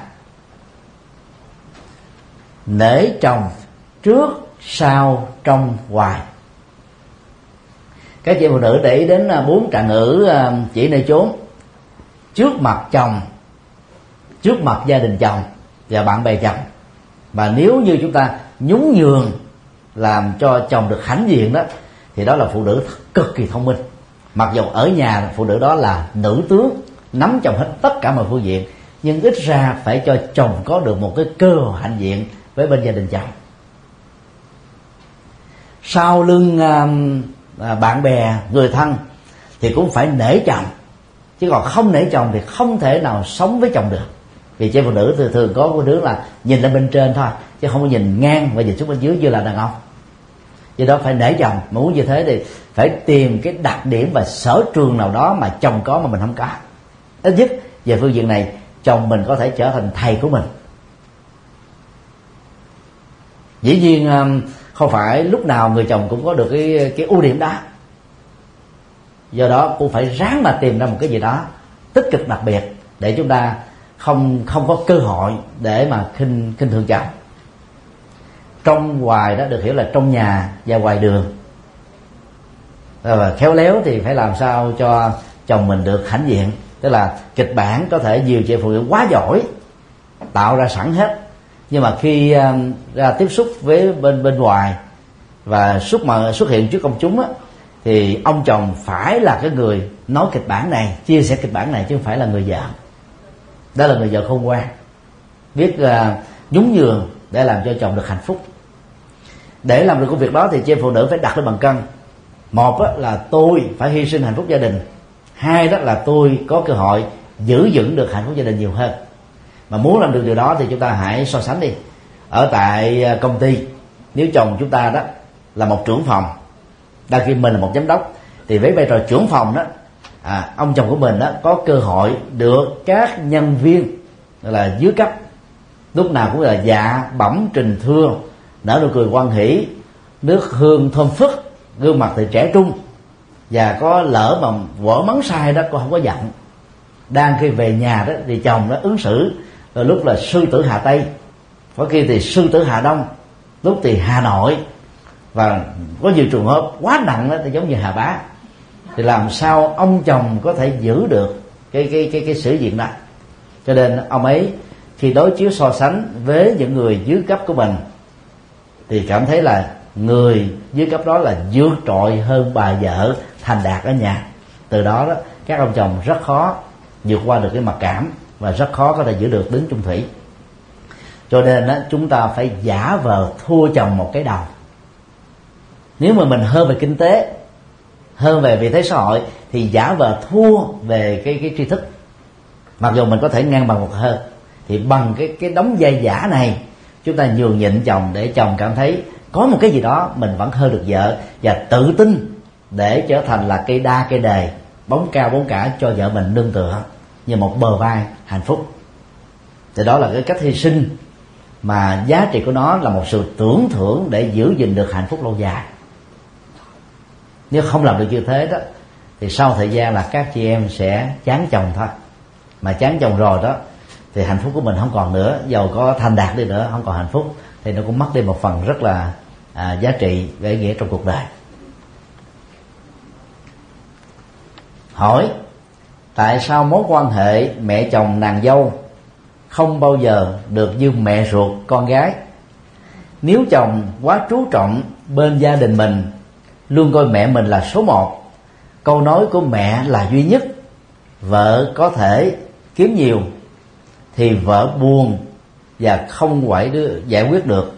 nể chồng trước sau trong hoài. Các chị phụ nữ để ý đến bốn trạng ngữ chỉ nơi chốn: trước mặt chồng, trước mặt gia đình chồng và bạn bè chồng. Và nếu như chúng ta nhún nhường làm cho chồng được hãnh diện đó, thì đó là phụ nữ cực kỳ thông minh. Mặc dù ở nhà phụ nữ đó là nữ tướng, nắm chồng hết tất cả mọi phương diện, nhưng ít ra phải cho chồng có được một cái cơ hội hãnh diện với bên gia đình chồng. Sau lưng à, bạn bè, người thân thì cũng phải nể chồng, chứ còn không nể chồng thì không thể nào sống với chồng được. Vì chị phụ nữ thường thường có một đứa là nhìn lên bên trên thôi, chứ không có nhìn ngang và nhìn xuống bên dưới như là đàn ông. Do đó phải nể chồng, mà muốn như thế thì phải tìm cái đặc điểm và sở trường nào đó mà chồng có mà mình không có. Ít nhất về phương diện này, chồng mình có thể trở thành thầy của mình. Dĩ nhiên không phải lúc nào người chồng cũng có được cái cái ưu điểm đó. Do đó cũng phải ráng mà tìm ra một cái gì đó tích cực đặc biệt để chúng ta không không có cơ hội để mà khinh khinh thường chồng. Trong ngoài đó được hiểu là trong nhà và ngoài đường. Và khéo léo thì phải làm sao cho chồng mình được hãnh diện. Tức là kịch bản có thể nhiều chị phụ nữ quá giỏi, tạo ra sẵn hết, nhưng mà khi uh, ra tiếp xúc với bên bên ngoài và xuất mà xuất hiện trước công chúng á, thì ông chồng phải là cái người nói kịch bản này, chia sẻ kịch bản này, chứ không phải là người vợ. Đó là người vợ khôn ngoan, biết uh, nhún nhường để làm cho chồng được hạnh phúc. Để làm được công việc đó thì chị em phụ nữ phải đặt lên bàn cân. Một á, là tôi phải hy sinh hạnh phúc gia đình. Hai đó là tôi có cơ hội giữ vững được hạnh phúc gia đình nhiều hơn. Mà muốn làm được điều đó thì chúng ta hãy so sánh đi. Ở tại công ty, nếu chồng chúng ta đó là một trưởng phòng, đa khi mình là một giám đốc, thì với vai trò trưởng phòng đó, à, ông chồng của mình đó có cơ hội được các nhân viên là dưới cấp lúc nào cũng là dạ bẩm trình thưa, nở nụ cười hoan hỉ, nước hương thơm phức, gương mặt thì trẻ trung, và có lỡ mà vỡ mắng sai đó cô không có giận. Đang khi về nhà đó thì chồng đó ứng xử rồi lúc là sư tử Hà Tây, có khi thì sư tử Hà Đông, lúc thì Hà Nội, và có nhiều trường hợp quá nặng đó thì giống như Hà Bá. Thì làm sao ông chồng có thể giữ được cái cái cái cái sự diện đó? Cho nên ông ấy khi đối chiếu so sánh với những người dưới cấp của mình thì cảm thấy là người dưới cấp đó là vượt trội hơn bà vợ thành đạt ở nhà. Từ đó đó các ông chồng rất khó vượt qua được cái mặc cảm và rất khó có thể giữ được tính chung thủy. Cho nên đó, chúng ta phải giả vờ thua chồng một cái đầu. Nếu mà mình hơn về kinh tế, hơn về vị thế xã hội, thì giả vờ thua về cái cái tri thức. Mặc dù mình có thể ngang bằng một hơn, thì bằng cái cái đóng vai giả này chúng ta nhường nhịn chồng để chồng cảm thấy có một cái gì đó mình vẫn hơn được vợ, và tự tin để trở thành là cây đa cây đề, bóng cao bóng cả cho vợ mình nương tựa như một bờ vai hạnh phúc. Thì đó là cái cách hy sinh mà giá trị của nó là một sự tưởng thưởng để giữ gìn được hạnh phúc lâu dài. Nếu không làm được như thế đó thì sau thời gian là các chị em sẽ chán chồng thôi. Mà chán chồng rồi đó thì hạnh phúc của mình không còn nữa, dầu có thành đạt đi nữa không còn hạnh phúc, thì nó cũng mất đi một phần rất là à, giá trị và ý nghĩa trong cuộc đời. Hỏi: tại sao mối quan hệ mẹ chồng nàng dâu không bao giờ được như mẹ ruột con gái? Nếu chồng quá chú trọng bên gia đình mình, luôn coi mẹ mình là số một, câu nói của mẹ là duy nhất, vợ có thể kiếm nhiều, thì vợ buồn và không phải giải quyết được.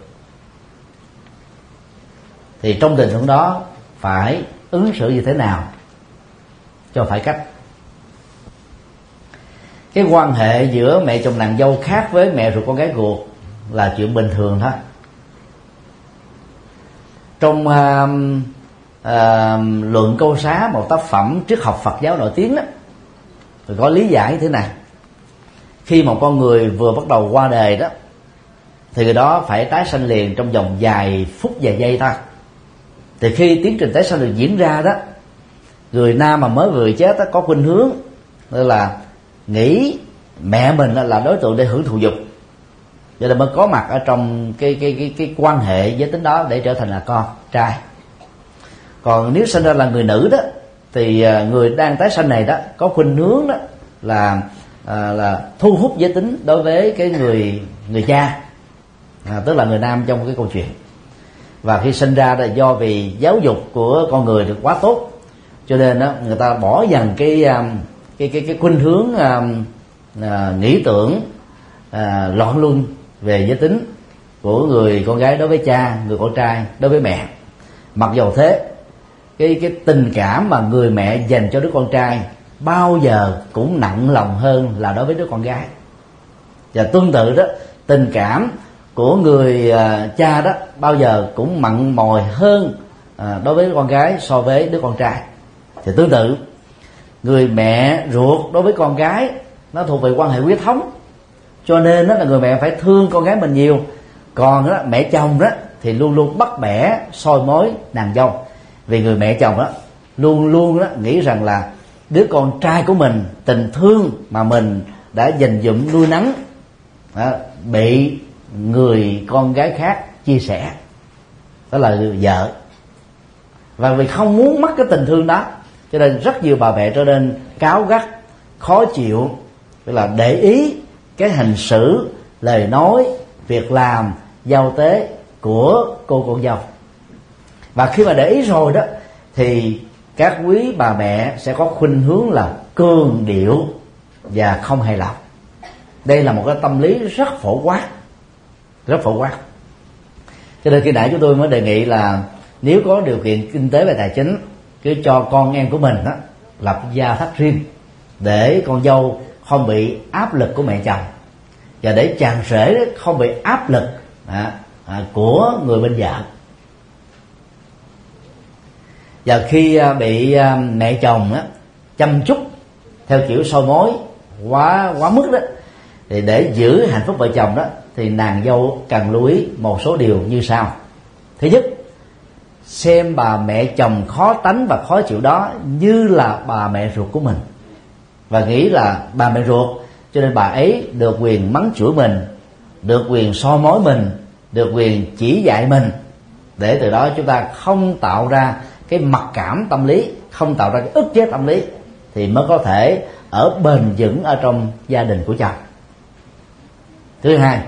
Thì trong tình huống đó phải ứng xử như thế nào cho phải cách? Cái quan hệ giữa mẹ chồng nàng dâu khác với mẹ ruột con gái ruột là chuyện bình thường thôi. Trong uh, uh, luận câu xá, một tác phẩm triết học Phật giáo nổi tiếng đó, thì có lý giải như thế này: khi một con người vừa bắt đầu qua đời đó, thì người đó phải tái sanh liền trong vòng vài phút vài giây thôi. Thì khi tiến trình tái sanh được diễn ra đó, người nam mà mới vừa chết đó, có khuynh hướng tức là nghĩ mẹ mình là đối tượng để hưởng thụ dục, cho nên mới có mặt ở trong cái cái cái cái quan hệ giới tính đó để trở thành là con trai. Còn nếu sinh ra là người nữ đó thì người đang tái sanh này đó có khuynh hướng đó là à, là thu hút giới tính đối với cái người người cha, à, tức là người nam trong cái câu chuyện. Và khi sinh ra là do vì giáo dục của con người được quá tốt, cho nên đó người ta bỏ dần cái cái cái cái khuynh hướng à, à, nghĩ tưởng à, loạn luân về giới tính của người con gái đối với cha, người con trai đối với mẹ. Mặc dầu thế, cái cái tình cảm mà người mẹ dành cho đứa con trai bao giờ cũng nặng lòng hơn là đối với đứa con gái. Và tương tự đó, tình cảm của người uh, cha đó bao giờ cũng mặn mòi hơn uh, đối với đứa con gái so với đứa con trai. Thì tương tự, người mẹ ruột đối với con gái nó thuộc về quan hệ huyết thống, cho nên đó là người mẹ phải thương con gái mình nhiều. Còn đó, mẹ chồng đó thì luôn luôn bắt bẻ soi mối nàng dâu, vì người mẹ chồng đó luôn luôn đó nghĩ rằng là đứa con trai của mình, tình thương mà mình đã dành dụm nuôi nấng đó, bị người con gái khác chia sẻ, đó là vợ. Và vì không muốn mất cái tình thương đó, cho nên rất nhiều bà mẹ trở nên cáu gắt, khó chịu, tức là để ý cái hành xử, lời nói, việc làm, giao tế của cô con dâu. Và khi mà để ý rồi đó thì các quý bà mẹ sẽ có khuynh hướng là cương điệu và không hài lòng. Đây là một cái tâm lý rất phổ quát, rất phổ quát. Cho nên khi nãy chúng tôi mới đề nghị là nếu có điều kiện kinh tế và tài chính, cứ cho con em của mình đó lập gia thất riêng, để con dâu không bị áp lực của mẹ chồng, và để chàng rể không bị áp lực à, à, của người bên vợ. Và khi bị mẹ chồng á, chăm chút theo kiểu soi mối quá quá mức đó, thì để giữ hạnh phúc vợ chồng đó thì nàng dâu cần lưu ý một số điều như sau. Thứ nhất, xem bà mẹ chồng khó tánh và khó chịu đó như là bà mẹ ruột của mình, và nghĩ là bà mẹ ruột cho nên bà ấy được quyền mắng chửi mình, được quyền soi mối mình, được quyền chỉ dạy mình, để từ đó chúng ta không tạo ra cái mặc cảm tâm lý, không tạo ra cái ức chế tâm lý, thì mới có thể ở bền vững ở trong gia đình của chồng. Thứ hai,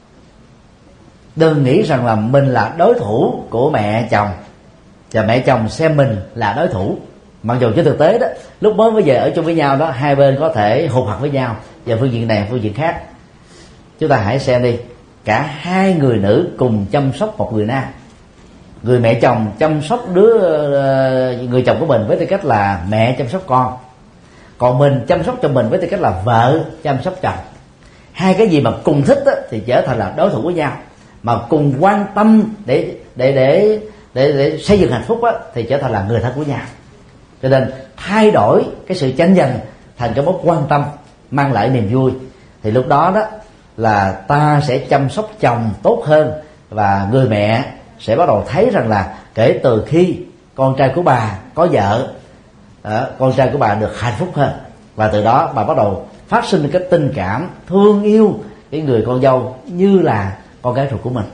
đừng nghĩ rằng là mình là đối thủ của mẹ chồng và mẹ chồng xem mình là đối thủ. Mặc dù trên thực tế đó, lúc mới mới về ở chung với nhau đó, hai bên có thể hụt hặc với nhau về phương diện này phương diện khác. Chúng ta hãy xem đi, cả hai người nữ cùng chăm sóc một người nam. Người mẹ chồng chăm sóc đứa người chồng của mình với tư cách là mẹ chăm sóc con, còn mình chăm sóc cho mình với tư cách là vợ chăm sóc chồng. Hai cái gì mà cùng thích đó, thì trở thành là đối thủ với nhau, mà cùng quan tâm để để để để, để xây dựng hạnh phúc đó, thì trở thành là người thân của nhau. Cho nên thay đổi cái sự tranh giành thành cái mối quan tâm mang lại niềm vui, thì lúc đó đó là ta sẽ chăm sóc chồng tốt hơn, và người mẹ sẽ bắt đầu thấy rằng là kể từ khi con trai của bà có vợ, à, con trai của bà được hạnh phúc hơn, và từ đó bà bắt đầu phát sinh cái tình cảm thương yêu cái người con dâu như là con gái ruột của mình.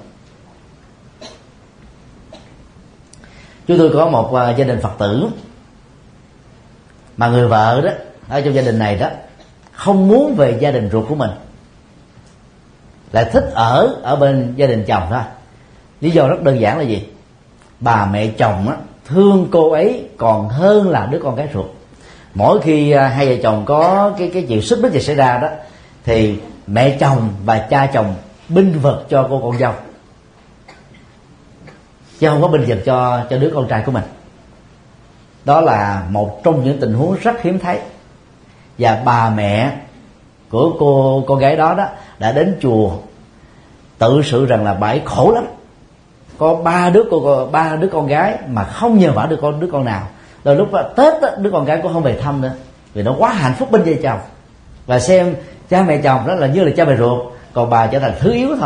Chúng tôi có một uh, gia đình Phật tử mà người vợ đó ở trong gia đình này đó không muốn về gia đình ruột của mình, lại thích ở ở bên gia đình chồng thôi. Lý do rất đơn giản là gì? Bà mẹ chồng á, thương cô ấy còn hơn là đứa con gái ruột. Mỗi khi hai vợ chồng có cái cái chuyện xích mích gì xảy ra đó, thì mẹ chồng và cha chồng binh vực cho cô con dâu, chứ không có binh vực cho cho đứa con trai của mình. Đó là một trong những tình huống rất hiếm thấy. Và bà mẹ của cô con gái đó đó đã đến chùa tự sự rằng là bà ấy khổ lắm, có ba đứa cô ba đứa con gái mà không nhờ vả được con đứa con nào. Rồi lúc đó, Tết đó, đứa con gái cũng không về thăm nữa, vì nó quá hạnh phúc bên vợ chồng, và xem cha mẹ chồng đó là như là cha mẹ ruột, còn bà trở thành thứ yếu thôi.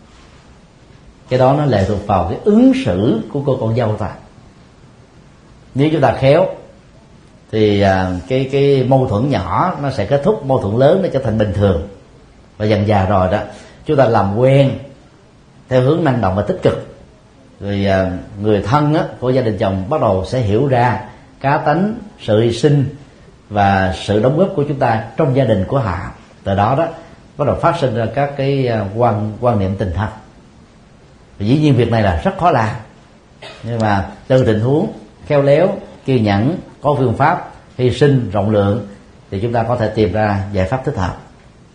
Cái đó nó lệ thuộc vào cái ứng xử của cô con dâu ta. Nếu chúng ta khéo thì à, cái cái mâu thuẫn nhỏ nó sẽ kết thúc, mâu thuẫn lớn nó trở thành bình thường, và dần dà rồi đó chúng ta làm quen theo hướng năng động và tích cực, rồi à, người thân á, của gia đình chồng bắt đầu sẽ hiểu ra cá tánh, sự hy sinh và sự đóng góp của chúng ta trong gia đình của họ. Từ đó đó bắt đầu phát sinh ra các cái quan quan niệm tình thân. Và dĩ nhiên việc này là rất khó làm, nhưng mà từ tình huống khéo léo, kiên nhẫn, có phương pháp, hy sinh rộng lượng thì chúng ta có thể tìm ra giải pháp thích hợp.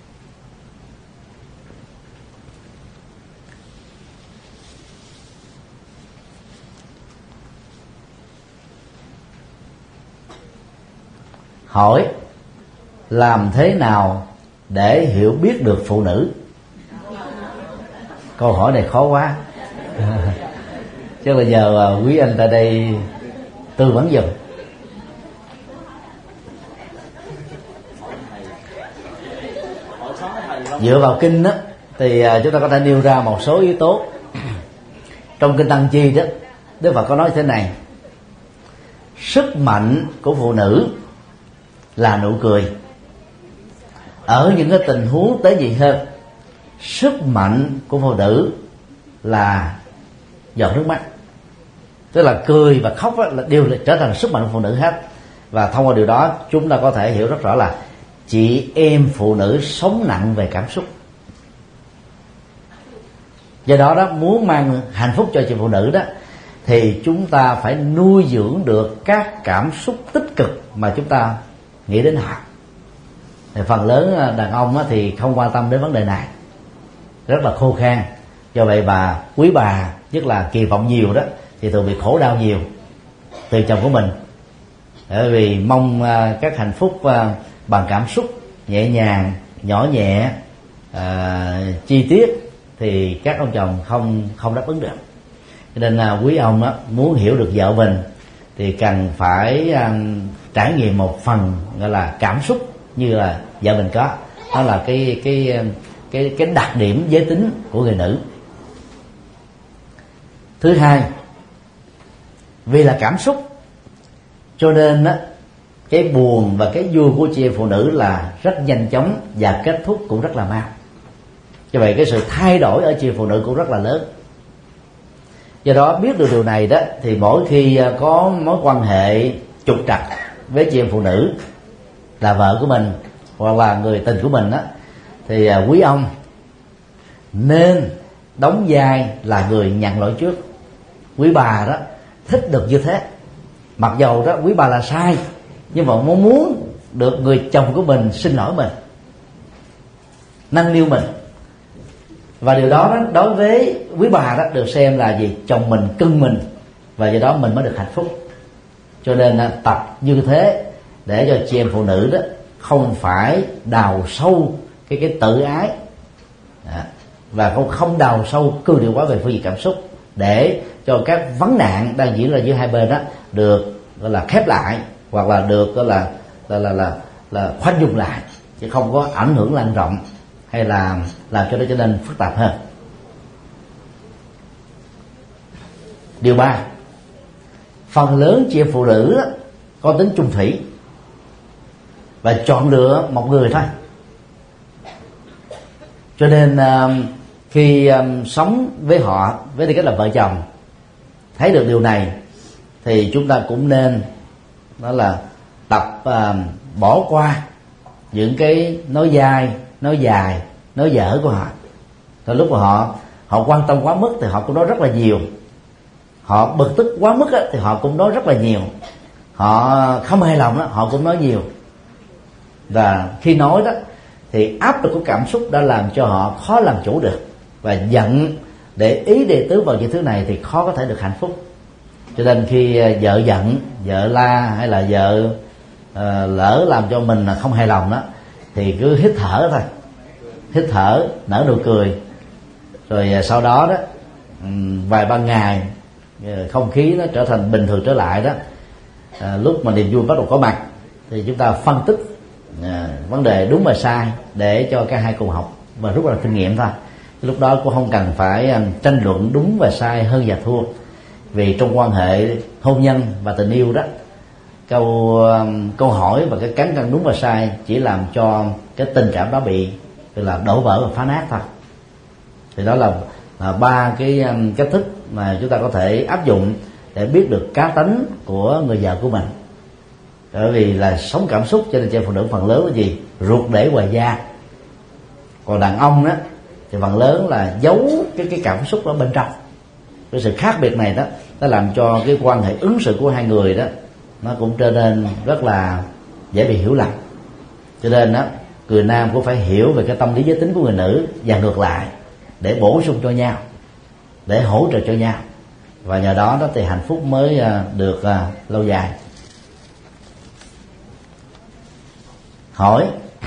Hỏi làm thế nào để hiểu biết được phụ nữ? Câu hỏi này khó quá. Chắc là nhờ quý anh tại đây tư vấn giùm. Dựa vào kinh đó, thì chúng ta có thể nêu ra một số yếu tố. Trong kinh Tăng Chi đó, Đức Phật có nói thế này: sức mạnh của phụ nữ là nụ cười. Ở những cái tình huống tế nhị hơn, sức mạnh của phụ nữ là giọt nước mắt. Tức là cười và khóc là đều là trở thành sức mạnh của phụ nữ hết. Và thông qua điều đó chúng ta có thể hiểu rất rõ là chị em phụ nữ sống nặng về cảm xúc. Do đó đó, muốn mang hạnh phúc cho chị phụ nữ đó thì chúng ta phải nuôi dưỡng được các cảm xúc tích cực mà chúng ta nghĩ đến họ. Thì phần lớn đàn ông thì không quan tâm đến vấn đề này, rất là khô khan. Do vậy bà quý bà nhất là kỳ vọng nhiều đó thì thường bị khổ đau nhiều từ chồng của mình, bởi vì mong các hạnh phúc bằng cảm xúc nhẹ nhàng, nhỏ nhẹ, à, chi tiết thì các ông chồng không không đáp ứng được. Cho nên là quý ông đó, muốn hiểu được vợ mình thì cần phải um, trải nghiệm một phần gọi là cảm xúc như là vợ mình có. Đó là cái cái cái cái đặc điểm giới tính của người nữ. Thứ hai, vì là cảm xúc cho nên á, cái buồn và cái vui của chị em phụ nữ là rất nhanh chóng và kết thúc cũng rất là mau. Cho vậy cái sự thay đổi ở chị em phụ nữ cũng rất là lớn. Do đó biết được điều này đó thì mỗi khi có mối quan hệ trục trặc với chị em phụ nữ là vợ của mình hoặc là người tình của mình đó, thì quý ông nên đóng vai là người nhận lỗi trước. Quý bà đó thích được như thế, mặc dầu đó quý bà là sai, nhưng mà muốn muốn được người chồng của mình xin lỗi mình, nâng niu mình. Và điều đó, đó đối với quý bà đó được xem là gì? Chồng mình cưng mình, và do đó mình mới được hạnh phúc. Cho nên tập như thế để cho chị em phụ nữ đó không phải đào sâu cái cái tự ái, và không không đào sâu cương điệu quá về phương diện cảm xúc, để cho các vấn nạn đang diễn ra giữa hai bên đó được gọi là khép lại, hoặc là được gọi là là là là, là khoanh dùng lại, chứ không có ảnh hưởng lan rộng hay là làm cho nó trở nên phức tạp hơn. Điều ba, phần lớn chị em phụ nữ đó, có tính chung thủy và chọn lựa một người thôi. Cho nên uh, khi um, sống với họ với tư cách là vợ chồng, thấy được điều này thì chúng ta cũng nên đó là tập uh, bỏ qua những cái nói dai, nói dài, nói dở của họ. Từ lúc mà họ họ quan tâm quá mức thì họ cũng nói rất là nhiều, họ bực tức quá mức á, thì họ cũng nói rất là nhiều, họ không hài lòng đó, họ cũng nói nhiều. Và khi nói đó thì áp lực của cảm xúc đã làm cho họ khó làm chủ được, và giận để ý để tứ vào những thứ này thì khó có thể được hạnh phúc. Cho nên khi vợ giận, vợ la hay là vợ uh, lỡ làm cho mình không hài lòng đó, thì cứ hít thở thôi, hít thở, nở nụ cười, rồi sau đó đó vài ba ngày không khí nó trở thành bình thường trở lại đó, à, lúc mà niềm vui bắt đầu có mặt thì chúng ta phân tích à, vấn đề đúng và sai để cho cả hai cùng học và rút ra kinh nghiệm thôi. Lúc đó cũng không cần phải tranh luận đúng và sai, hơn và thua, Vì trong quan hệ hôn nhân và tình yêu đó, câu câu hỏi và cái cán cân đúng và sai chỉ làm cho cái tình cảm đó bị là đổ vỡ và phá nát thôi. Thì đó là, là ba cái cách thức mà chúng ta có thể áp dụng để biết được cá tánh của người vợ của mình. Bởi vì là sống cảm xúc cho nên chị phụ nữ phần lớn là gì? Ruột để ngoài da. Còn đàn ông đó thì phần lớn là giấu cái cái cảm xúc ở bên trong. Cái sự khác biệt này đó nó làm cho cái quan hệ ứng xử của hai người đó nó cũng trở nên rất là dễ bị hiểu lầm. Cho nên đó, người nam cũng phải hiểu về cái tâm lý giới tính của người nữ và ngược lại, để bổ sung cho nhau, để hỗ trợ cho nhau, và nhờ đó đó thì hạnh phúc mới được lâu dài. Hỏi: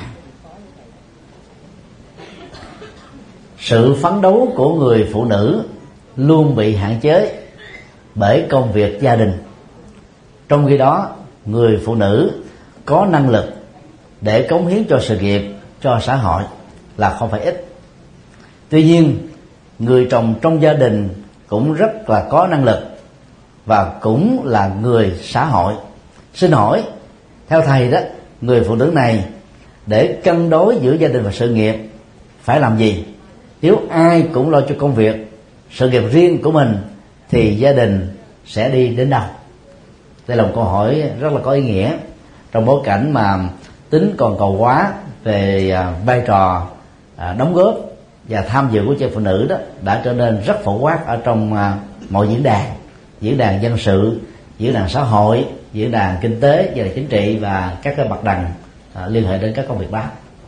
sự phấn đấu của người phụ nữ luôn bị hạn chế bởi công việc gia đình, trong khi đó người phụ nữ có năng lực để cống hiến cho sự nghiệp, cho xã hội là không phải ít. Tuy nhiên, người chồng trong gia đình cũng rất là có năng lực và cũng là người xã hội. Xin hỏi, theo thầy đó, người phụ nữ này để cân đối giữa gia đình và sự nghiệp phải làm gì? Nếu ai cũng lo cho công việc, sự nghiệp riêng của mình thì gia đình sẽ đi đến đâu? Đây là một câu hỏi rất là có ý nghĩa trong bối cảnh mà tính toàn cầu hóa về vai trò đóng góp và tham dự của chị phụ nữ đó đã trở nên rất phổ quát ở trong mọi diễn đàn, diễn đàn dân sự, diễn đàn xã hội, diễn đàn kinh tế, diễn đàn chính trị và các cái mặt đằng liên hệ đến các công việc đó.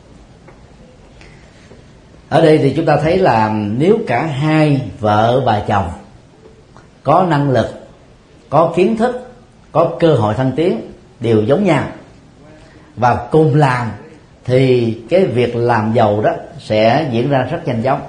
Ở đây thì chúng ta thấy là nếu cả hai vợ và chồng có năng lực, có kiến thức, có cơ hội thăng tiến đều giống nhau và cùng làm, thì cái việc làm giàu đó sẽ diễn ra rất nhanh chóng.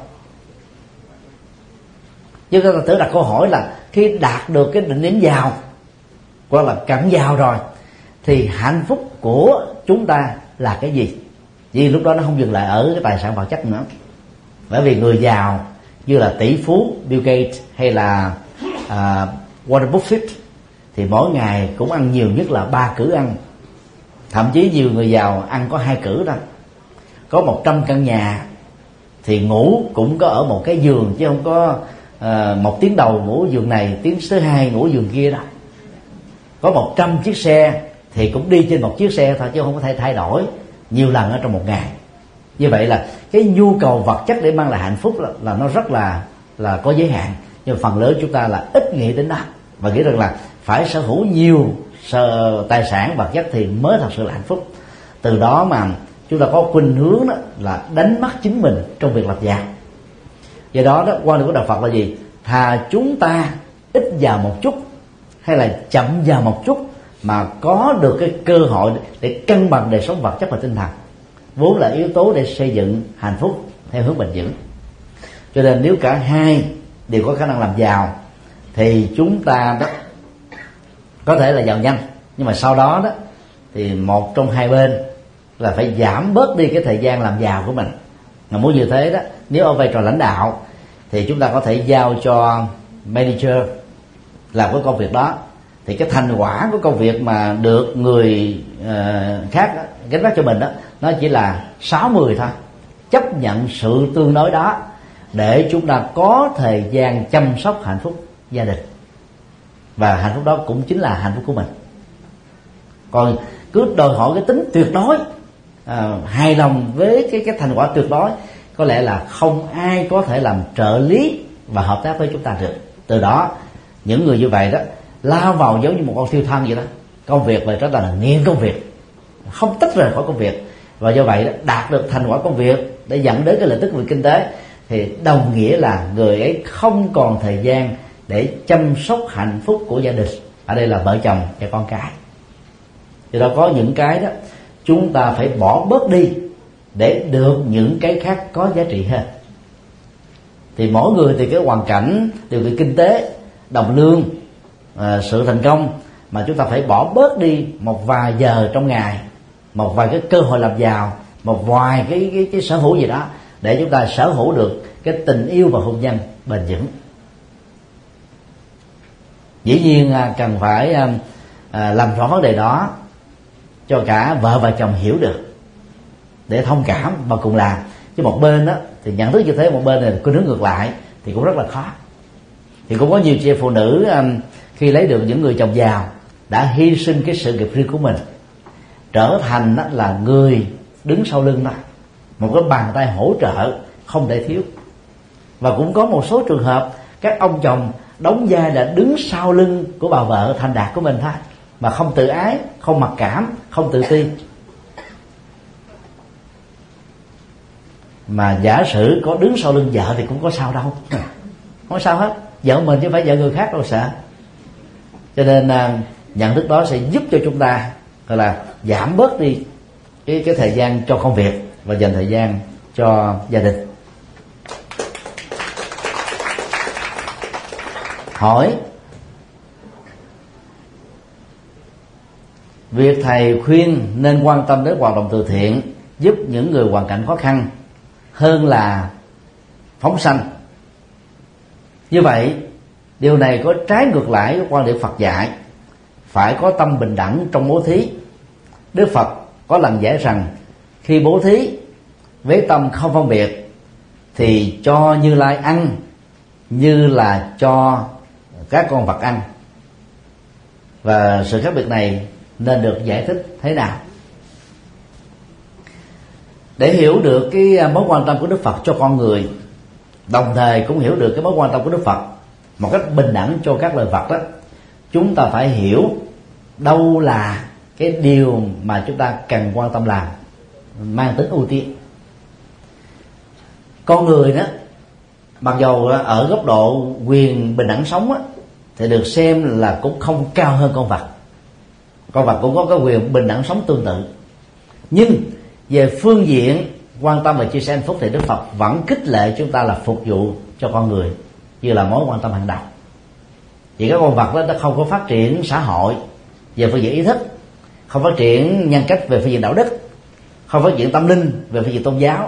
Nhưng chúng ta tự đặt câu hỏi là khi đạt được cái định điểm giàu hoặc là cận giàu rồi thì hạnh phúc của chúng ta là cái gì? Vì lúc đó nó không dừng lại ở cái tài sản vật chất nữa. Bởi vì người giàu như là tỷ phú Bill Gates hay là uh, Warren Buffett thì mỗi ngày cũng ăn nhiều nhất là ba cữ ăn. Thậm chí nhiều người giàu ăn có hai cữ thôi. Có một trăm căn nhà thì ngủ cũng có ở một cái giường, chứ không có uh, một tiếng đầu ngủ giường này, tiếng thứ hai ngủ giường kia đâu. Có một trăm chiếc xe thì cũng đi trên một chiếc xe thôi, chứ không có thể thay đổi nhiều lần ở trong một ngày. Như vậy là cái nhu cầu vật chất để mang lại hạnh phúc là, là nó rất là là có giới hạn. Nhưng phần lớn chúng ta là ít nghĩ đến đó và nghĩ rằng là phải sở hữu nhiều sở, tài sản vật chất thì mới thật sự là hạnh phúc. Từ đó mà chúng ta có khuynh hướng đó là đánh mất chính mình trong việc lập giàu. Do đó đó, quan điểm của đạo Phật là gì? Thà chúng ta ít giàu một chút hay là chậm giàu một chút mà có được cái cơ hội để cân bằng đời sống vật chất và tinh thần, vốn là yếu tố để xây dựng hạnh phúc theo hướng bền vững. Cho nên nếu cả hai đều có khả năng làm giàu thì chúng ta đó có thể là giàu nhanh, nhưng mà sau đó đó thì một trong hai bên là phải giảm bớt đi cái thời gian làm giàu của mình. Mà muốn như thế đó, nếu ở vai trò lãnh đạo thì chúng ta có thể giao cho manager làm cái công việc đó, thì cái thành quả của công việc mà được người uh, khác gánh vác cho mình đó nó chỉ là sáu mươi thôi. Chấp nhận sự tương đối đó để chúng ta có thời gian chăm sóc hạnh phúc gia đình, và hạnh phúc đó cũng chính là hạnh phúc của mình. Còn cứ đòi hỏi cái tính tuyệt đối, à, hài lòng với cái cái thành quả tuyệt đối, có lẽ là không ai có thể làm trợ lý và hợp tác với chúng ta được. Từ đó những người như vậy đó lao vào giống như một con thiêu thân vậy đó, công việc về đó là nghiện công việc, không tách rời khỏi công việc, và do vậy đó, đạt được thành quả công việc để dẫn đến cái lợi tức về kinh tế thì đồng nghĩa là người ấy không còn thời gian để chăm sóc hạnh phúc của gia đình, ở đây là vợ chồng và con cái. Thì đó có những cái đó chúng ta phải bỏ bớt đi để được những cái khác có giá trị hơn. Thì mỗi người thì cái hoàn cảnh, điều kiện kinh tế, đồng lương, à, sự thành công mà chúng ta phải bỏ bớt đi một vài giờ trong ngày, một vài cái cơ hội làm giàu, một vài cái cái, cái sở hữu gì đó để chúng ta sở hữu được cái tình yêu và hôn nhân bền vững. Dĩ nhiên cần phải làm rõ vấn đề đó cho cả vợ và chồng hiểu được, để thông cảm và cùng làm. Chứ một bên đó thì nhận thức như thế, một bên là khuynh hướng ngược lại thì cũng rất là khó. Thì cũng có nhiều chị phụ nữ khi lấy được những người chồng giàu đã hy sinh cái sự nghiệp riêng của mình, trở thành là người đứng sau lưng đó, một cái bàn tay hỗ trợ không thể thiếu. Và cũng có một số trường hợp các ông chồng đóng vai là đứng sau lưng của bà vợ thành đạt của mình thôi, mà không tự ái, không mặc cảm, không tự ti. Mà giả sử có đứng sau lưng vợ thì cũng có sao đâu, không sao hết, vợ mình chứ phải vợ người khác đâu sợ. Cho nên nhận thức đó sẽ giúp cho chúng ta gọi là giảm bớt đi cái, cái thời gian cho công việc và dành thời gian cho gia đình. Hỏi: việc thầy khuyên nên quan tâm đến hoạt động từ thiện giúp những người hoàn cảnh khó khăn hơn là phóng sanh, như vậy điều này có trái ngược lại với quan điểm Phật dạy phải có tâm bình đẳng trong bố thí. Đức Phật có lần dạy rằng khi bố thí với tâm không phân biệt thì cho Như Lai ăn như là cho các con vật ăn. Và sự khác biệt này nên được giải thích thế nào? Để hiểu được cái mối quan tâm của Đức Phật cho con người, đồng thời cũng hiểu được cái mối quan tâm của Đức Phật một cách bình đẳng cho các loài vật đó, chúng ta phải hiểu đâu là cái điều mà chúng ta cần quan tâm làm, mang tính ưu tiên. Con người đó, mặc dù ở góc độ quyền bình đẳng sống á, thì được xem là cũng không cao hơn con vật. Con vật cũng có cái quyền bình đẳng sống tương tự. Nhưng về phương diện quan tâm và chia sẻ hạnh phúc thì Đức Phật vẫn khích lệ chúng ta là phục vụ cho con người như là mối quan tâm hàng đầu. Vì các con vật đó nó không có phát triển xã hội về phương diện ý thức, không phát triển nhân cách về phương diện đạo đức, không phát triển tâm linh về phương diện tôn giáo,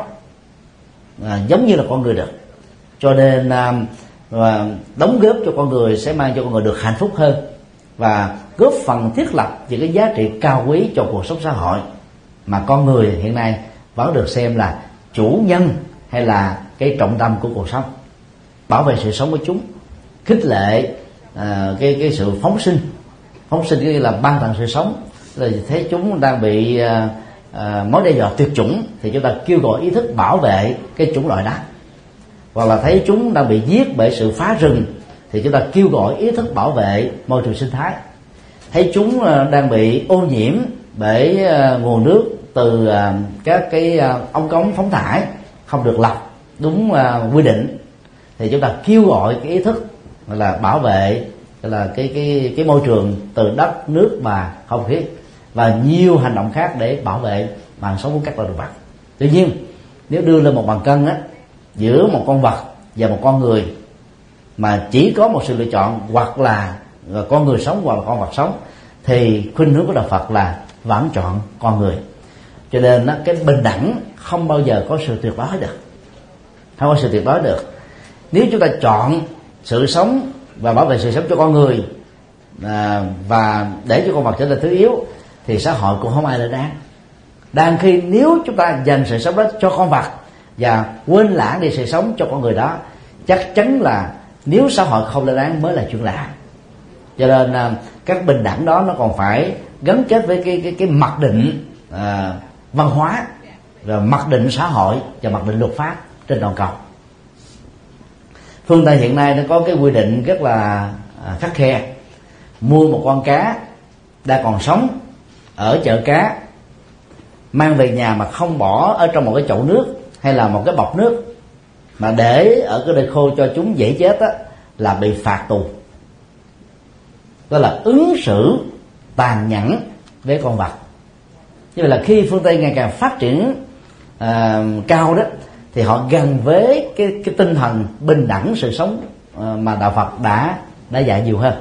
à, giống như là con người được. Cho nên à, và đóng góp cho con người sẽ mang cho con người được hạnh phúc hơn và góp phần thiết lập những cái giá trị cao quý cho cuộc sống xã hội mà con người hiện nay vẫn được xem là chủ nhân hay là cái trọng tâm của cuộc sống. Bảo vệ sự sống của chúng, khích lệ à, cái cái sự phóng sinh, phóng sinh nghĩa là ban tặng sự sống. Là thấy chúng đang bị à, à, mối đe dọa tuyệt chủng thì chúng ta kêu gọi ý thức bảo vệ cái chủng loại đó. Hoặc là thấy chúng đang bị giết bởi sự phá rừng thì chúng ta kêu gọi ý thức bảo vệ môi trường sinh thái. Thấy chúng đang bị ô nhiễm bởi nguồn nước từ các cái ống cống phóng thải không được lọc đúng quy định thì chúng ta kêu gọi cái ý thức là bảo vệ là cái cái cái môi trường từ đất, nước và không khí, và nhiều hành động khác để bảo vệ mạng sống của các loài động vật. Tuy nhiên nếu đưa lên một bàn cân á, giữa một con vật và một con người mà chỉ có một sự lựa chọn, hoặc là con người sống hoặc là con vật sống, thì khuynh hướng của Đạo Phật là vẫn chọn con người. Cho nên cái bình đẳng không bao giờ có sự tuyệt đối được, không có sự tuyệt đối được. Nếu chúng ta chọn sự sống và bảo vệ sự sống cho con người à, và để cho con vật trở nên thứ yếu thì xã hội cũng không ai là đáng. Đang khi nếu chúng ta dành sự sống đó cho con vật và quên lãng đi sự sống cho con người đó, chắc chắn là nếu xã hội không lên án mới là chuyện lạ. Cho nên các bình đẳng đó nó còn phải gắn kết với cái cái cái mặc định à, văn hóa, rồi mặc định xã hội và mặc định luật pháp trên toàn cầu. Phương Tây hiện nay nó có cái quy định rất là à, khắt khe. Mua một con cá đang còn sống ở chợ cá, mang về nhà mà không bỏ ở trong một cái chậu nước hay là một cái bọc nước, mà để ở cái nơi khô cho chúng dễ chết á, là bị phạt tù. Đó là ứng xử tàn nhẫn với con vật. Như vậy là khi phương Tây ngày càng phát triển à, cao đó, thì họ gần với cái, cái tinh thần bình đẳng sự sống à, mà Đạo Phật đã đã dạy nhiều hơn.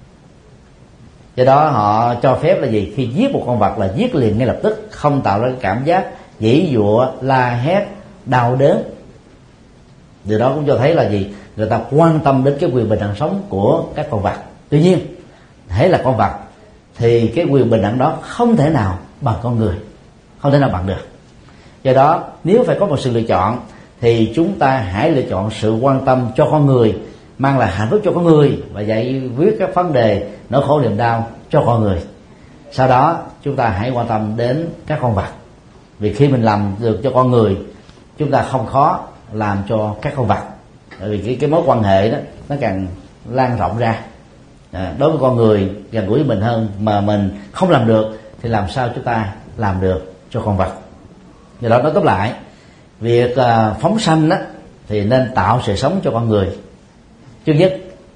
Do đó họ cho phép là gì? Khi giết một con vật là giết liền ngay lập tức, không tạo ra cái cảm giác dãy dụa, la hét, đau đớn. Điều đó cũng cho thấy là gì? Người ta quan tâm đến cái quyền bình đẳng sống của các con vật. Tuy nhiên hễ là con vật thì cái quyền bình đẳng đó không thể nào bằng con người, không thể nào bằng được. Do đó nếu phải có một sự lựa chọn thì chúng ta hãy lựa chọn sự quan tâm cho con người, mang lại hạnh phúc cho con người và giải quyết các vấn đề nỗi khổ niềm đau cho con người. Sau đó chúng ta hãy quan tâm đến các con vật, vì khi mình làm được cho con người, chúng ta không khó làm cho các con vật. Bởi vì cái, cái mối quan hệ đó nó càng lan rộng ra. À, đối với con người gần gũi với mình hơn, mà mình không làm được thì làm sao chúng ta làm được cho con vật. Do đó nói tóm lại, việc uh, phóng sanh đó, thì nên tạo sự sống cho con người trước nhất,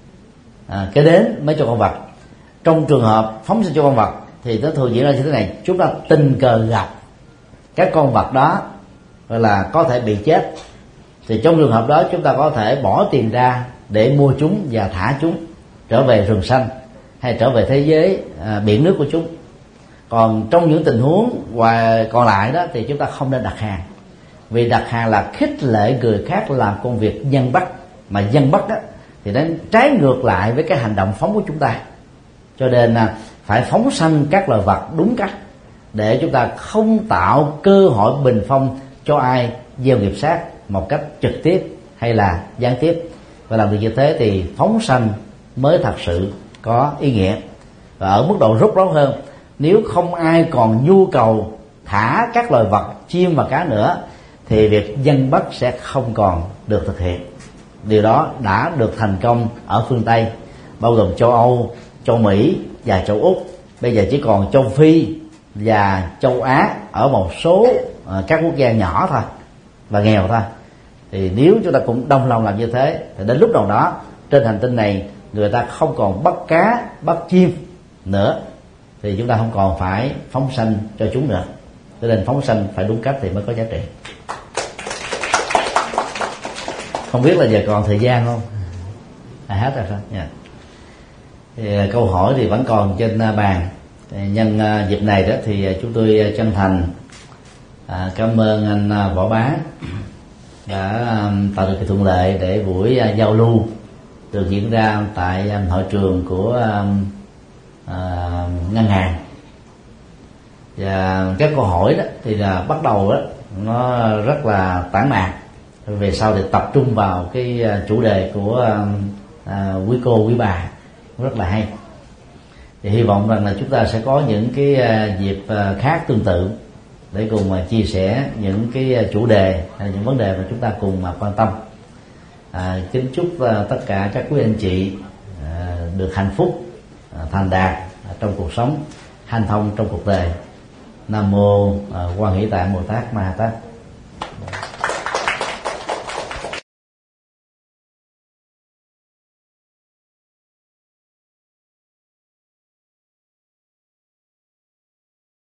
à, cái đến mới cho con vật. Trong trường hợp phóng sinh cho con vật thì nó thường diễn ra như thế này: chúng ta tình cờ gặp các con vật đó gọi là có thể bị chết, thì trong trường hợp đó chúng ta có thể bỏ tiền ra để mua chúng và thả chúng trở về rừng xanh hay trở về thế giới à, biển nước của chúng. Còn trong những tình huống và còn lại đó thì chúng ta không nên đặt hàng, vì đặt hàng là khích lệ người khác làm công việc dân bắt, mà dân bắt đó thì nó trái ngược lại với cái hành động phóng của chúng ta. Cho nên là phải phóng sanh các loài vật đúng cách để chúng ta không tạo cơ hội bình phong cho ai gieo nghiệp sát một cách trực tiếp hay là gián tiếp. Và làm được như thế thì phóng sanh mới thật sự có ý nghĩa. Và ở mức độ rút ráo hơn, nếu không ai còn nhu cầu thả các loài vật chim và cá nữa thì việc dân bắt sẽ không còn được thực hiện. Điều đó đã được thành công ở phương Tây, bao gồm châu Âu, châu Mỹ và châu Úc. Bây giờ chỉ còn châu Phi và châu Á ở một số uh, các quốc gia nhỏ thôi và nghèo thôi. Thì nếu chúng ta cũng đồng lòng làm như thế thì đến lúc nào đó trên hành tinh này người ta không còn bắt cá, bắt chim nữa thì chúng ta không còn phải phóng sanh cho chúng nữa. Cho nên phóng sanh phải đúng cách thì mới có giá trị. Không biết là giờ còn thời gian không? À, hết rồi sao? Yeah. Thì, câu hỏi thì vẫn còn trên bàn. Nhân dịp này đó thì chúng tôi chân thành à, cảm ơn anh Võ Bá đã tạo được cái thuận lợi để buổi giao lưu được diễn ra tại hội trường của à, ngân hàng. Và các câu hỏi đó thì là bắt đầu đó nó rất là tản mạn, về sau thì tập trung vào cái chủ đề của à, quý cô quý bà rất là hay. Thì hy vọng rằng là chúng ta sẽ có những cái dịp khác tương tự để cùng chia sẻ những cái chủ đề hay những vấn đề mà chúng ta cùng quan tâm. À, kính chúc tất cả các quý anh chị à, được hạnh phúc, à, thành đạt trong cuộc sống, hanh thông trong cuộc đời. Nam mô à, Quan Hỷ Tạng Bồ Tát Ma Ha Tát.